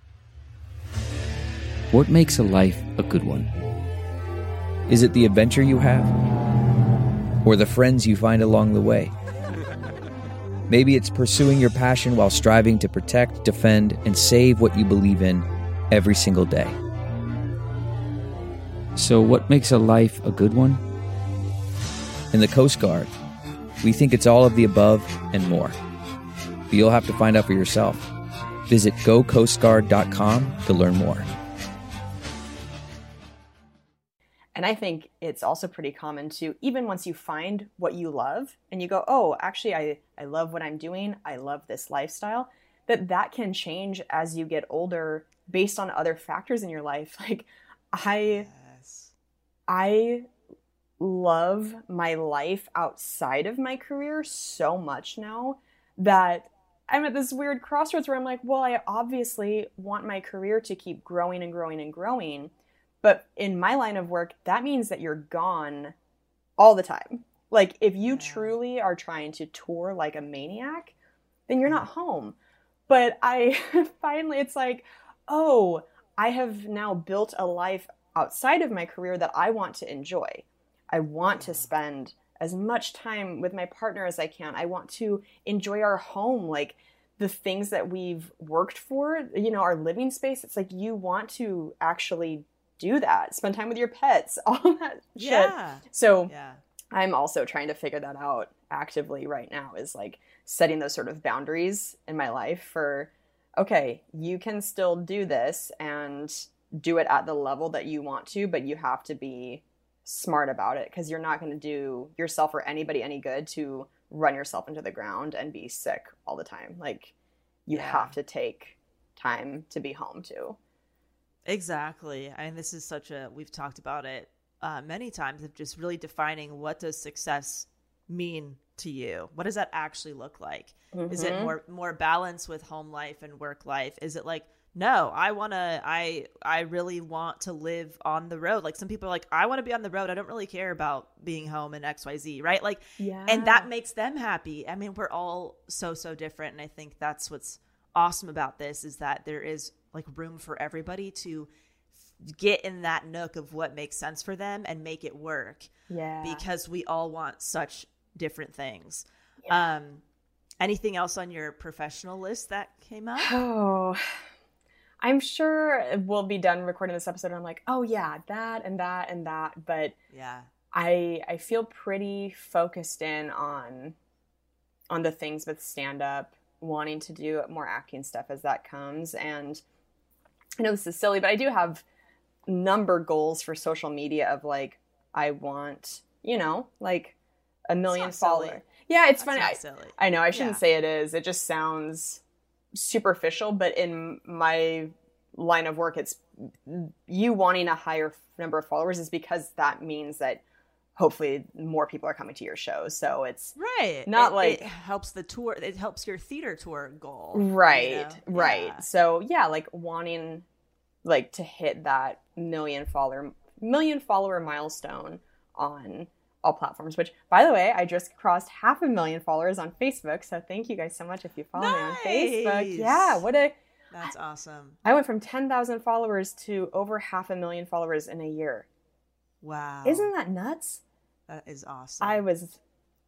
Speaker 7: What makes a life a good one? Is it the adventure you have? Or the friends you find along the way? Maybe it's pursuing your passion while striving to protect, defend, and save what you believe in every single day. So what makes a life a good one? In the Coast Guard, we think it's all of the above and more. But you'll have to find out for yourself. Visit go coast guard dot com to learn more.
Speaker 4: And I think it's also pretty common to, even once you find what you love and you go, oh, actually, I, I love what I'm doing. I love this lifestyle, that that can change as you get older based on other factors in your life. Like I, yes. I love my life outside of my career so much now that I'm at this weird crossroads where I'm like, well, I obviously want my career to keep growing and growing and growing. But in my line of work, that means that you're gone all the time. Like if you yeah. truly are trying to tour like a maniac, then you're not home. But I finally, it's like, oh, I have now built a life outside of my career that I want to enjoy. I want to spend as much time with my partner as I can. I want to enjoy our home, like the things that we've worked for, you know, our living space. It's like you want to actually do that, spend time with your pets, all that shit.
Speaker 1: Yeah.
Speaker 4: So
Speaker 1: yeah.
Speaker 4: I'm also trying to figure that out actively right now, is like setting those sort of boundaries in my life for, okay, you can still do this and do it at the level that you want to, but you have to be smart about it, because you're not going to do yourself or anybody any good to run yourself into the ground and be sick all the time. Like you yeah. have to take time to be home too.
Speaker 1: Exactly. I mean, this is such a, we've talked about it uh, many times, of just really defining, what does success mean to you? What does that actually look like? Mm-hmm. Is it more, more balance with home life and work life? Is it like, no, I want to, I, I really want to live on the road. Like some people are like, I want to be on the road. I don't really care about being home in X Y Z. Right. Like, yeah. and that makes them happy. I mean, we're all so, so different. And I think that's what's awesome about this, is that there is like room for everybody to get in that nook of what makes sense for them and make it work.
Speaker 4: Yeah.
Speaker 1: Because we all want such different things. Yeah. Um, anything else on your professional list that came up?
Speaker 4: Oh, I'm sure we'll be done recording this episode and I'm like, oh yeah, that and that and that. But
Speaker 1: yeah,
Speaker 4: I I feel pretty focused in on on the things with stand-up, wanting to do more acting stuff as that comes. And I know this is silly, but I do have number goals for social media of like, I want, you know, like a million followers. Yeah, it's funny. I, I know I shouldn't yeah. say it is. It just sounds superficial, but in my line of work, it's you wanting a higher number of followers is because that means that hopefully more people are coming to your shows. So it's
Speaker 1: right.
Speaker 4: Not
Speaker 1: it,
Speaker 4: like
Speaker 1: it helps the tour. It helps your theater tour goal.
Speaker 4: Right.
Speaker 1: You know?
Speaker 4: Right.
Speaker 1: Yeah.
Speaker 4: So yeah, like wanting like to hit that million follower, million follower milestone on all platforms, which by the way, I just crossed half a million followers on Facebook. So thank you guys so much if you follow
Speaker 1: nice.
Speaker 4: me on Facebook. Yeah. What a,
Speaker 1: that's awesome.
Speaker 4: I went from ten thousand followers to over half a million followers in a year.
Speaker 1: Wow.
Speaker 4: Isn't that nuts?
Speaker 1: That is awesome.
Speaker 4: I was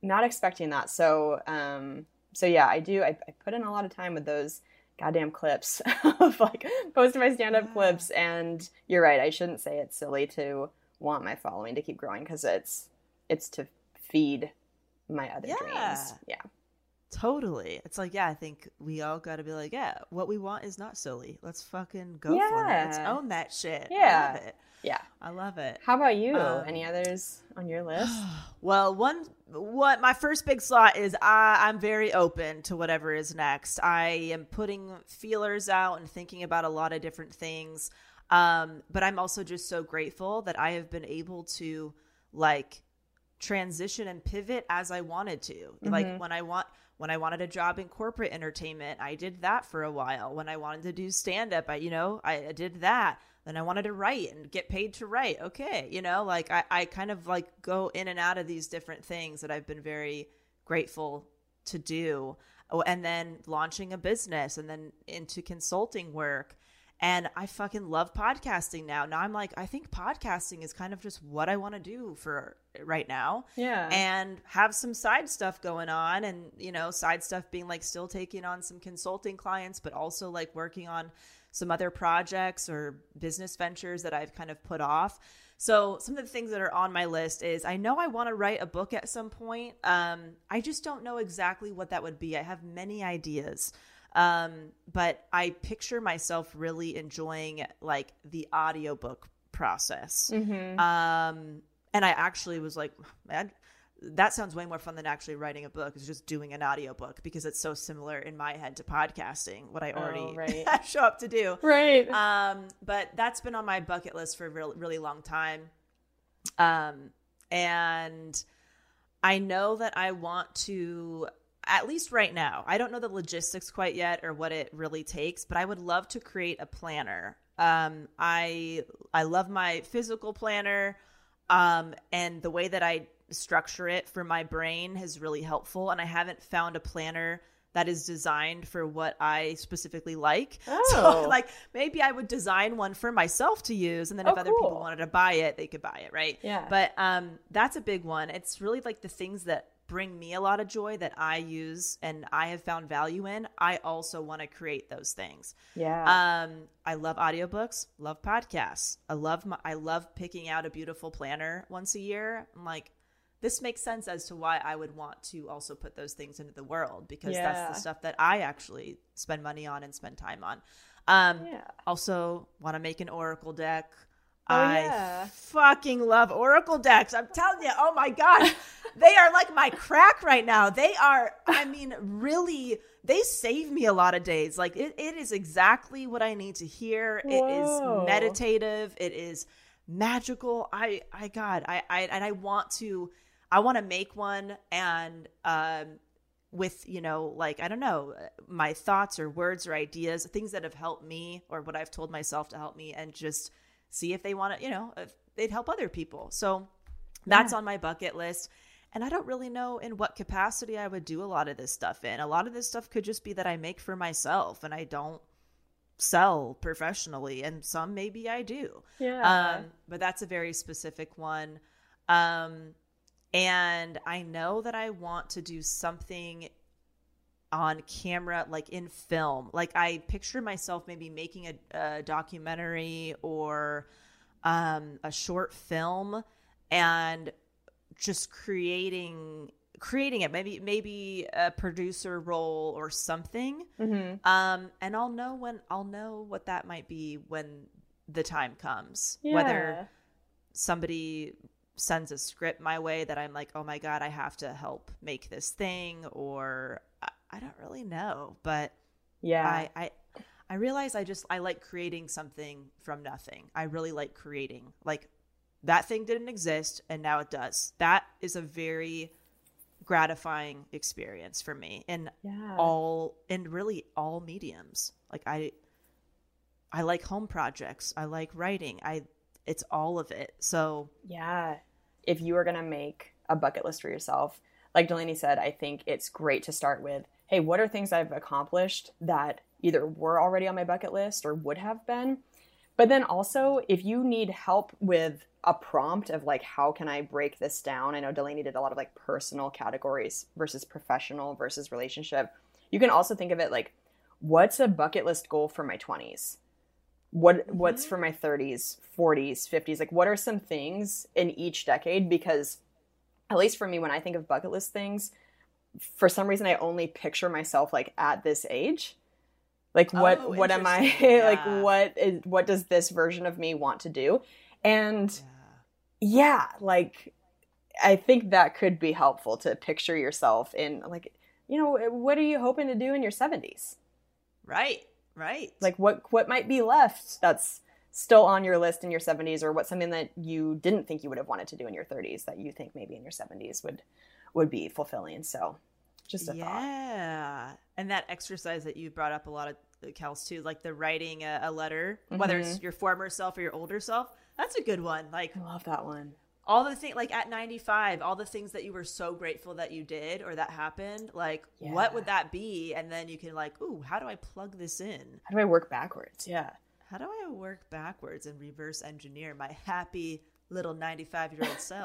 Speaker 4: not expecting that. So, um, so yeah, I do. I, I put in a lot of time with those goddamn clips of like posting my stand-up yeah. clips. And you're right. I shouldn't say it's silly to want my following to keep growing, because it's, it's to feed my other
Speaker 1: yeah.
Speaker 4: dreams. Yeah.
Speaker 1: Totally. It's like, yeah, I think we all got to be like, yeah, what we want is not silly. Let's fucking go
Speaker 4: yeah.
Speaker 1: for it. Let's own that shit.
Speaker 4: Yeah.
Speaker 1: I love it.
Speaker 4: Yeah.
Speaker 1: I love it.
Speaker 4: How about you?
Speaker 1: Um,
Speaker 4: Any others on your list?
Speaker 1: Well, one, what my first big slot is I, I'm very open to whatever is next. I am putting feelers out and thinking about a lot of different things. Um, but I'm also just so grateful that I have been able to like transition and pivot as I wanted to. Mm-hmm. Like when I want, when I wanted a job in corporate entertainment, I did that for a while. When I wanted to do stand-up, I, you know, I, I did that. Then I wanted to write and get paid to write. Okay. You know, like I, I kind of like go in and out of these different things that I've been very grateful to do. Oh, and then launching a business and then into consulting work. And I fucking love podcasting now. Now I'm like, I think podcasting is kind of just what I want to do for right now.
Speaker 4: Yeah.
Speaker 1: And have some side stuff going on, and, you know, side stuff being like still taking on some consulting clients, but also like working on some other projects or business ventures that I've kind of put off. So some of the things that are on my list is I know I want to write a book at some point. Um, I just don't know exactly what that would be. I have many ideas. Um, but I picture myself really enjoying like the audiobook process.
Speaker 4: Mm-hmm.
Speaker 1: Um, and I actually was like, man, that sounds way more fun than actually writing a book. It's just doing an audiobook, because it's so similar in my head to podcasting, what I already
Speaker 4: oh, right.
Speaker 1: show up to do.
Speaker 4: Right.
Speaker 1: Um, but that's been on my bucket list for a really, really long time. Um, and I know that I want to, at least right now, I don't know the logistics quite yet or what it really takes, but I would love to create a planner. Um, I, I love my physical planner. Um, and the way that I structure it for my brain is really helpful. And I haven't found a planner that is designed for what I specifically like.
Speaker 4: Oh.
Speaker 1: So like maybe I would design one for myself to use. And then
Speaker 4: oh,
Speaker 1: if other
Speaker 4: cool.
Speaker 1: people wanted to buy it, they could buy it. Right.
Speaker 4: Yeah.
Speaker 1: But, um, that's a big one. It's really like the things that bring me a lot of joy that I use and I have found value in. I also want to create those things.
Speaker 4: Yeah.
Speaker 1: Um, I love audiobooks, love podcasts. I love my, I love picking out a beautiful planner once a year. I'm like, this makes sense as to why I would want to also put those things into the world, because
Speaker 4: yeah.
Speaker 1: that's the stuff that I actually spend money on and spend time on. Um,
Speaker 4: yeah.
Speaker 1: Also want to make an Oracle deck.
Speaker 4: Oh,
Speaker 1: I
Speaker 4: yeah.
Speaker 1: fucking love Oracle decks. I'm telling you, oh my God, they are like my crack right now. They are, I mean, really, they save me a lot of days. Like it, it is exactly what I need to hear.
Speaker 4: Whoa.
Speaker 1: It is meditative. It is magical. I, I, God, I, I, and I want to, I want to make one and, um, with, you know, like, I don't know, my thoughts or words or ideas, things that have helped me or what I've told myself to help me, and just see if they want to, you know, if they'd help other people. So that's yeah. on my bucket list. And I don't really know in what capacity I would do a lot of this stuff in. A lot of this stuff could just be that I make for myself and I don't sell professionally. And some maybe I do.
Speaker 4: Yeah.
Speaker 1: Um, but that's a very specific one. Um, and I know that I want to do something on camera, like in film. Like I picture myself maybe making a, a documentary or um, a short film and just creating creating it. Maybe maybe a producer role or something.
Speaker 4: Mm-hmm.
Speaker 1: Um, and I'll know when I'll know what that might be when the time comes.
Speaker 4: Yeah.
Speaker 1: Whether somebody sends a script my way that I'm like, oh my God, I have to help make this thing, or I don't really know, but
Speaker 4: yeah,
Speaker 1: I, I, I realize I just, I like creating something from nothing. I really like creating, like that thing didn't exist and now it does. That is a very gratifying experience for me in
Speaker 4: yeah.
Speaker 1: all, in really all mediums. Like I, I like home projects. I like writing. I, it's all of it. So
Speaker 4: yeah, if you are going to make a bucket list for yourself, like Delaney said, I think it's great to start with, hey, what are things I've accomplished that either were already on my bucket list or would have been? But then also, if you need help with a prompt of like, how can I break this down? I know Delaney did a lot of like personal categories versus professional versus relationship. You can also think of it like, what's a bucket list goal for my twenties? What mm-hmm. What's for my thirties, forties, fifties? Like, what are some things in each decade? Because at least for me, when I think of bucket list things, for some reason, I only picture myself like at this age. Like, what,
Speaker 1: oh,
Speaker 4: what am I,
Speaker 1: yeah.
Speaker 4: like, what is, what does this version of me want to do? And yeah. yeah, like, I think that could be helpful to picture yourself in, like, you know, what are you hoping to do in your seventies?
Speaker 1: Right, right.
Speaker 4: Like, what, what might be left that's still on your list in your seventies, or what's something that you didn't think you would have wanted to do in your thirties that you think maybe in your seventies would, would be fulfilling. So just a
Speaker 1: yeah.
Speaker 4: thought.
Speaker 1: Yeah. And that exercise that you brought up a lot of, Kels, too, like the writing a, a letter, mm-hmm. whether it's your former self or your older self, that's a good one. Like,
Speaker 4: I love that one.
Speaker 1: All the things, like at ninety-five, all the things that you were so grateful that you did or that happened, like, yeah. what would that be? And then you can like, ooh, how do I plug this in?
Speaker 4: How do I work backwards? Yeah.
Speaker 1: How do I work backwards and reverse engineer my happy little ninety-five-year-old self?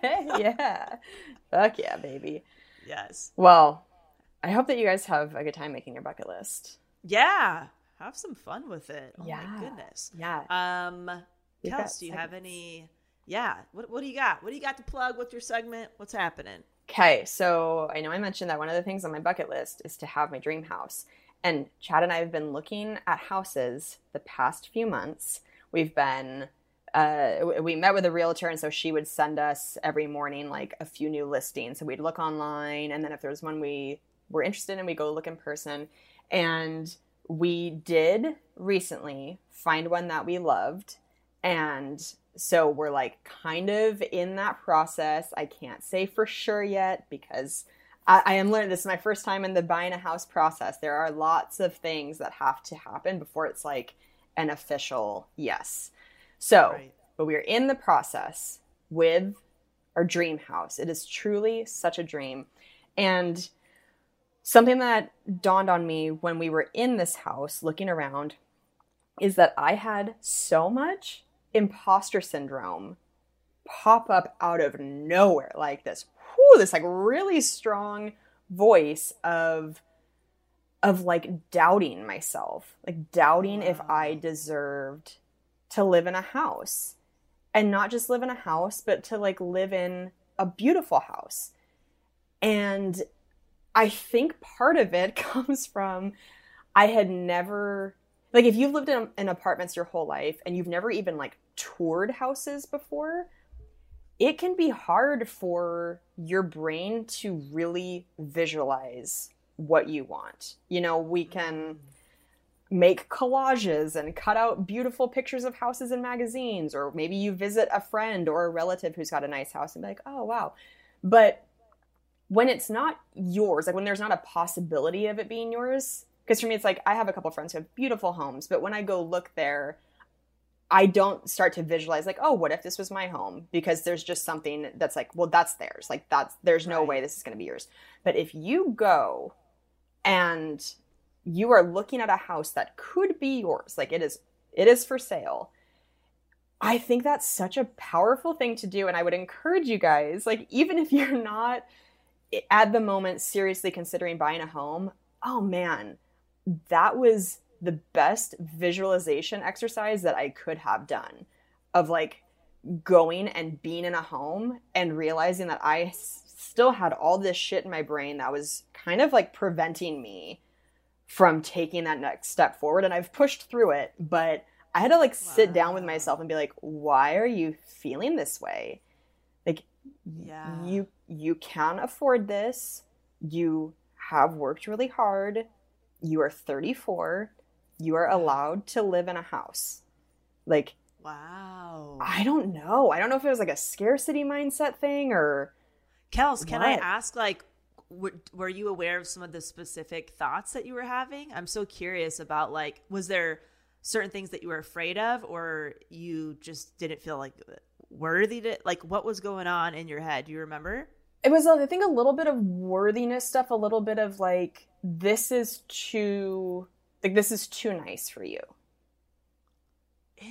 Speaker 4: Yeah. Fuck yeah, baby.
Speaker 1: Yes.
Speaker 4: Well, I hope that you guys have a good time making your bucket list.
Speaker 1: Yeah. Have some fun with it. Oh
Speaker 4: yeah.
Speaker 1: my goodness.
Speaker 4: Yeah.
Speaker 1: Um, Kels, do you have any... Yeah. What What do you got? What do you got to plug? What's your segment? What's happening?
Speaker 4: Okay. So I know I mentioned that one of the things on my bucket list is to have my dream house. And Chad and I have been looking at houses the past few months. We've been, uh, we met with a realtor, and so she would send us every morning like a few new listings. So we'd look online, and then if there was one we were interested in, we'd go look in person. And we did recently find one that we loved. And so we're like kind of in that process. I can't say for sure yet because I, I am learning. This is my first time in the buying a house process. There are lots of things that have to happen before it's like an official yes. So, right. But we are in the process with our dream house. It is truly such a dream. And something that dawned on me when we were in this house looking around is that I had so much imposter syndrome pop up out of nowhere, like this, whoo, this like really strong voice of, of like doubting myself, like doubting wow. if I deserved to live in a house, and not just live in a house, but to like live in a beautiful house. And I think part of it comes from, I had never, like if you've lived in, in apartments your whole life and you've never even like toured houses before, it can be hard for your brain to really visualize what you want. You know, we can make collages and cut out beautiful pictures of houses in magazines, or maybe you visit a friend or a relative who's got a nice house and be like, oh, wow. But when it's not yours, like when there's not a possibility of it being yours, because for me, it's like, I have a couple friends who have beautiful homes, but when I go look there, I don't start to visualize like, oh, what if this was my home? Because there's just something that's like, well, that's theirs. Like that's, there's no right. way this is going to be yours. But if you go and you are looking at a house that could be yours, like it is, it is for sale. I think that's such a powerful thing to do. And I would encourage you guys, like, even if you're not at the moment seriously considering buying a home, oh man, that was the best visualization exercise that I could have done, of like going and being in a home and realizing that I s- still had all this shit in my brain that was kind of like preventing me from taking that next step forward. And I've pushed through it, but I had to like wow. sit down with myself and be like, why are you feeling this way? Like, yeah. you, you can afford this. You have worked really hard. You are thirty-four. You are allowed to live in a house. Like, wow. I don't know. I don't know if it was like a scarcity mindset thing or.
Speaker 1: Kels, can I ask, like, w- were you aware of some of the specific thoughts that you were having? I'm so curious about, like, was there certain things that you were afraid of, or you just didn't feel like worthy to, like, what was going on in your head? Do you remember?
Speaker 4: It was, I think, a little bit of worthiness stuff, a little bit of like, this is too, like, this is too nice for you.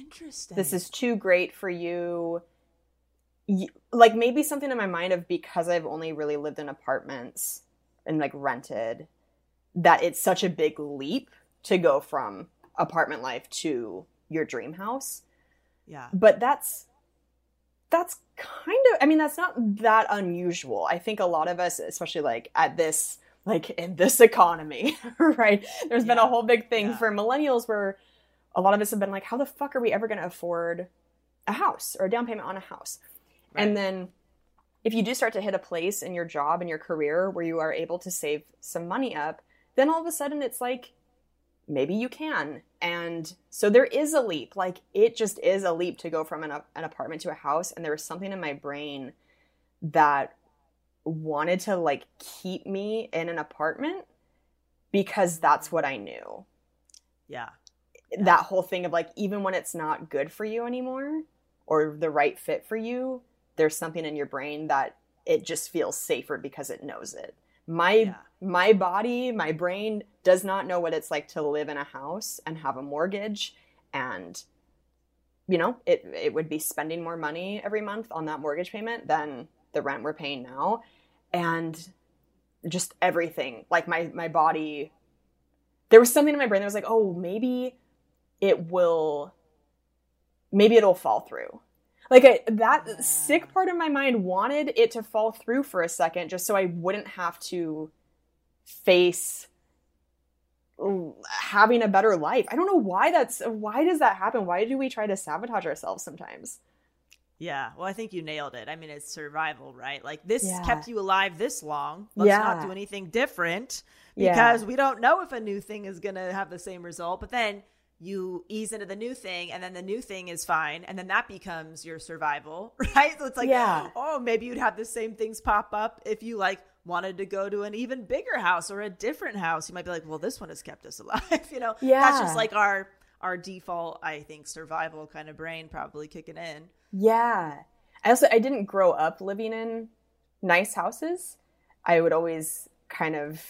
Speaker 1: Interesting.
Speaker 4: This is too great for you. Y- Like maybe something in my mind of because I've only really lived in apartments and like rented, that it's such a big leap to go from apartment life to your dream house.
Speaker 1: Yeah.
Speaker 4: But that's that's kind of, I mean, that's not that unusual. I think a lot of us, especially like at this, like in this economy, right? There's been
Speaker 1: Yeah.
Speaker 4: a whole big thing
Speaker 1: Yeah.
Speaker 4: for millennials where a lot of us have been like, how the fuck are we ever going to afford a house or a down payment on a house?
Speaker 1: Right.
Speaker 4: And then if you do start to hit a place in your job and your career where you are able to save some money up, then all of a sudden it's like, maybe you can. And so there is a leap. Like it just is a leap to go from an, an apartment to a house. And there was something in my brain that wanted to like keep me in an apartment because that's what I knew.
Speaker 1: Yeah.
Speaker 4: That whole thing of like, even when it's not good for you anymore or the right fit for you, there's something in your brain that it just feels safer because it knows it. My
Speaker 1: Yeah.
Speaker 4: my body, my brain does not know what it's like to live in a house and have a mortgage, and you know, it it would be spending more money every month on that mortgage payment than the rent we're paying now. And just everything, like my my body, there was something in my brain that was like, oh, maybe it will maybe it'll fall through. Like I, that yeah. sick part of my mind wanted it to fall through for a second just so I wouldn't have to face having a better life. I don't know why that's, why does that happen? Why do we try to sabotage ourselves sometimes?
Speaker 1: Yeah. Well, I think you nailed it. I mean, it's survival, right? Like this
Speaker 4: Yeah.
Speaker 1: kept you alive this long. Let's
Speaker 4: Yeah.
Speaker 1: not do anything different
Speaker 4: Yeah.
Speaker 1: because we don't know if a new thing is going to have the same result. But then you ease into the new thing and then the new thing is fine. And then that becomes your survival, right? So it's like,
Speaker 4: Yeah.
Speaker 1: oh, maybe you'd have the same things pop up if you like wanted to go to an even bigger house or a different house. You might be like, well, this one has kept us alive. You know,
Speaker 4: Yeah.
Speaker 1: that's just like our, our default, I think, survival kind of brain probably kicking in.
Speaker 4: Yeah. I also, I didn't grow up living in nice houses. I would always kind of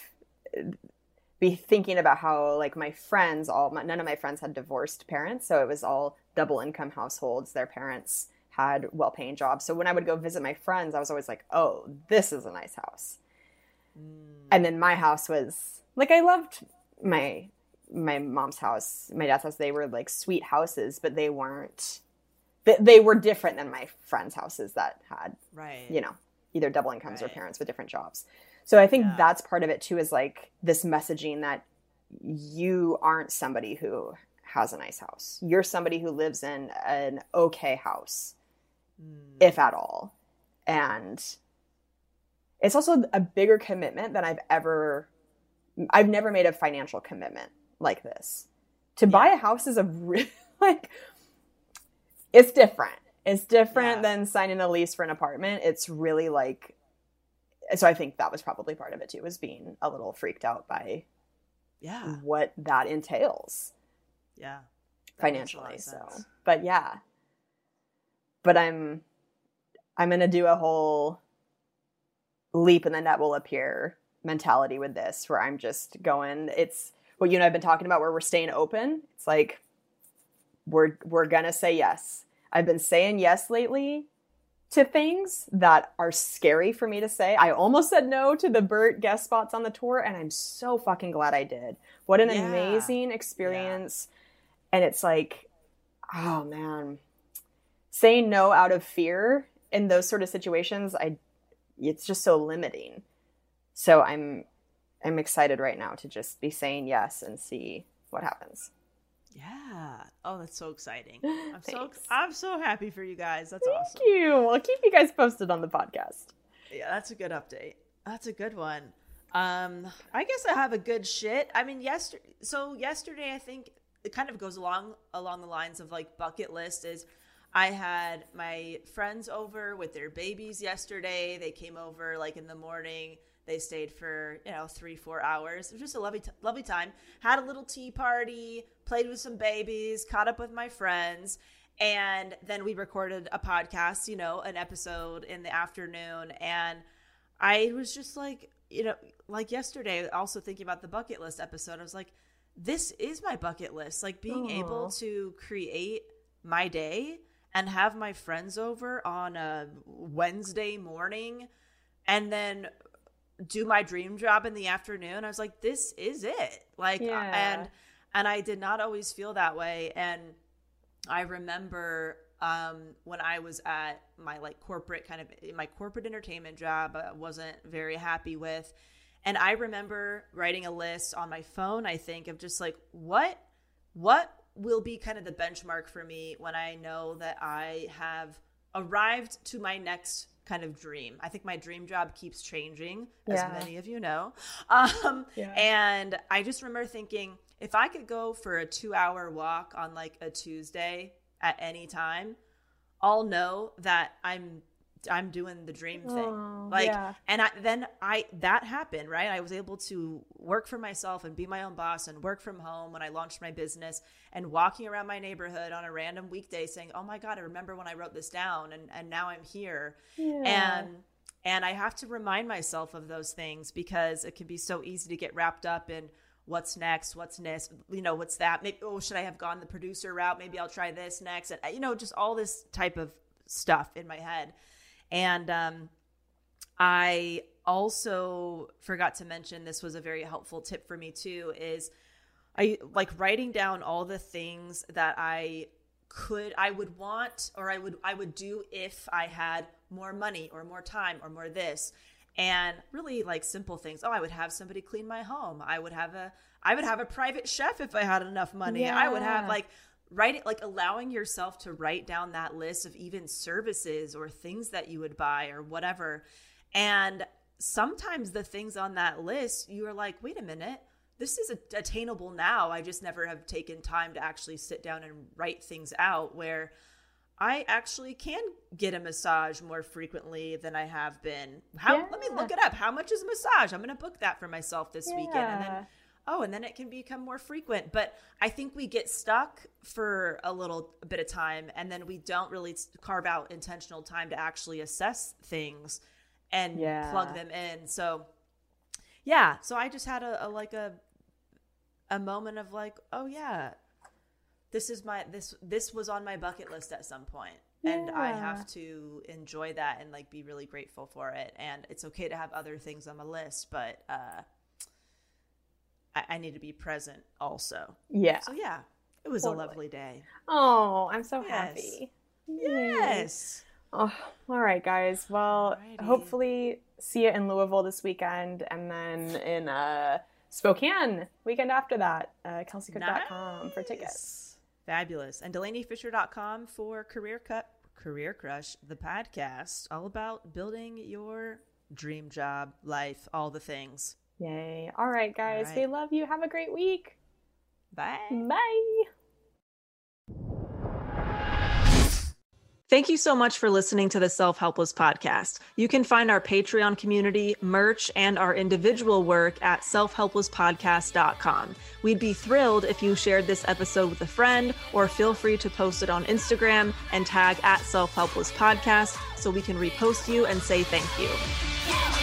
Speaker 4: be thinking about how like my friends, all my, none of my friends had divorced parents. So it was all double income households. Their parents had well-paying jobs. So when I would go visit my friends, I was always like, oh, this is a nice house. Mm. And then my house was like, I loved my, my mom's house, my dad's house. They were like sweet houses, but they weren't, they, they were different than my friends' houses that had,
Speaker 1: right.
Speaker 4: you know, either double incomes
Speaker 1: right.
Speaker 4: or parents with different jobs. So I think
Speaker 1: Yeah.
Speaker 4: that's part of it too, is like this messaging that you aren't somebody who has a nice house. You're somebody who lives in an okay house, mm. if at all. And it's also a bigger commitment than I've ever, I've never made a financial commitment like this. To yeah. buy a house is a really, like, it's different. It's different
Speaker 1: yeah.
Speaker 4: than signing a lease for an apartment. It's really like, so I think that was probably part of it too, was being a little freaked out by
Speaker 1: yeah.
Speaker 4: what that entails.
Speaker 1: Yeah. That
Speaker 4: financially. So, but yeah, but I'm, I'm going to do a whole leap and the net will appear mentality with this, where I'm just going, it's what you and I've been talking about, where we're staying open. It's like, we're, we're going to say yes. I've been saying yes lately to things that are scary for me to say. I almost said no to the Bert guest spots on the tour, and I'm so fucking glad I did. What an
Speaker 1: yeah.
Speaker 4: amazing experience. Yeah. And it's like, oh man, saying no out of fear in those sort of situations, I, it's just so limiting. So I'm, I'm excited right now to just be saying yes and see what happens.
Speaker 1: Yeah. Oh, that's so exciting. I'm so I'm so happy for you guys. That's
Speaker 4: Thank
Speaker 1: awesome.
Speaker 4: Thank you. I'll keep you guys posted on the podcast.
Speaker 1: Yeah, that's a good update. That's a good one. Um, I guess I have a good shit. I mean, yesterday. So yesterday, I think it kind of goes along along the lines of like bucket list. Is I had my friends over with their babies yesterday. They came over like in the morning. They stayed for, you know, three, four hours. It was just a lovely, t- lovely time. Had a little tea party, played with some babies, caught up with my friends. And then we recorded a podcast, you know, an episode in the afternoon. And I was just like, you know, like yesterday, also thinking about the bucket list episode, I was like, this is my bucket list. Like being
Speaker 4: Aww.
Speaker 1: able to create my day and have my friends over on a Wednesday morning and then do my dream job in the afternoon. I was like, this is it. Like,
Speaker 4: Yeah.
Speaker 1: and, and I did not always feel that way. And I remember um, when I was at my like corporate kind of my corporate entertainment job, I wasn't very happy with. And I remember writing a list on my phone, I think, of just like, what, what will be kind of the benchmark for me when I know that I have arrived to my next kind of dream. I think my dream job keeps changing, as
Speaker 4: Yeah.
Speaker 1: many of you know. Um,
Speaker 4: Yeah.
Speaker 1: And I just remember thinking, if I could go for a two hour walk on like a Tuesday at any time, I'll know that I'm I'm doing the dream thing.
Speaker 4: Oh,
Speaker 1: like,
Speaker 4: yeah.
Speaker 1: and I, then I, that happened, right? I was able to work for myself and be my own boss and work from home when I launched my business, and walking around my neighborhood on a random weekday saying, oh my God, I remember when I wrote this down, and, and now I'm here.
Speaker 4: Yeah.
Speaker 1: And, and I have to remind myself of those things because it can be so easy to get wrapped up in what's next, what's next, you know, what's that? Maybe, oh, should I have gone the producer route? Maybe I'll try this next. And, you know, just all this type of stuff in my head. And um, I also forgot to mention, this was a very helpful tip for me too, is I like writing down all the things that I could, I would want, or I would, I would do if I had more money or more time or more this. And really like simple things. Oh, I would have somebody clean my home. I would have a, I would have a private chef if I had enough money. I would have
Speaker 4: Yeah.
Speaker 1: like, write it, like allowing yourself to write down that list of even services or things that you would buy or whatever. And sometimes the things on that list, you are like, wait a minute, this is attainable now. I just never have taken time to actually sit down and write things out, where I actually can get a massage more frequently than I have been. How?
Speaker 4: Yeah.
Speaker 1: Let me look it up. How much is a massage? I'm going to book that for myself this weekend. And then
Speaker 4: Yeah.
Speaker 1: oh, and then it can become more frequent. But I think we get stuck for a little bit of time, and then we don't really carve out intentional time to actually assess things and
Speaker 4: Yeah.
Speaker 1: plug them in. So yeah, so I just had a, a like a a moment of like, oh yeah, this is my this this was on my bucket list at some point. And I
Speaker 4: Yeah.
Speaker 1: have to enjoy that and like be really grateful for it. And it's okay to have other things on the list, but uh I, I need to be present also.
Speaker 4: Yeah.
Speaker 1: So yeah, it was
Speaker 4: Totally.
Speaker 1: a lovely day.
Speaker 4: Oh, I'm so
Speaker 1: Yes.
Speaker 4: happy.
Speaker 1: Yes.
Speaker 4: Oh, all right, guys. Well,
Speaker 1: Alrighty.
Speaker 4: hopefully see you in Louisville this weekend, and then in uh, Spokane weekend after that. Uh, Kelsey Cook dot com for tickets.
Speaker 1: Nice. Fabulous. And Delaney Fisher dot com for Career Cut, Career Crush, the podcast, all about building your dream job, life, all the things.
Speaker 4: Yay. All right, guys.
Speaker 1: All right.
Speaker 4: We love you. Have a great week.
Speaker 1: Bye.
Speaker 4: Bye.
Speaker 1: Thank you so much for listening to the Self Helpless podcast. You can find our Patreon community, merch, and our individual work at self helpless podcast dot com. We'd be thrilled if you shared this episode with a friend, or feel free to post it on Instagram and tag at Self Helpless Podcast so we can repost you and say thank you.
Speaker 3: Can you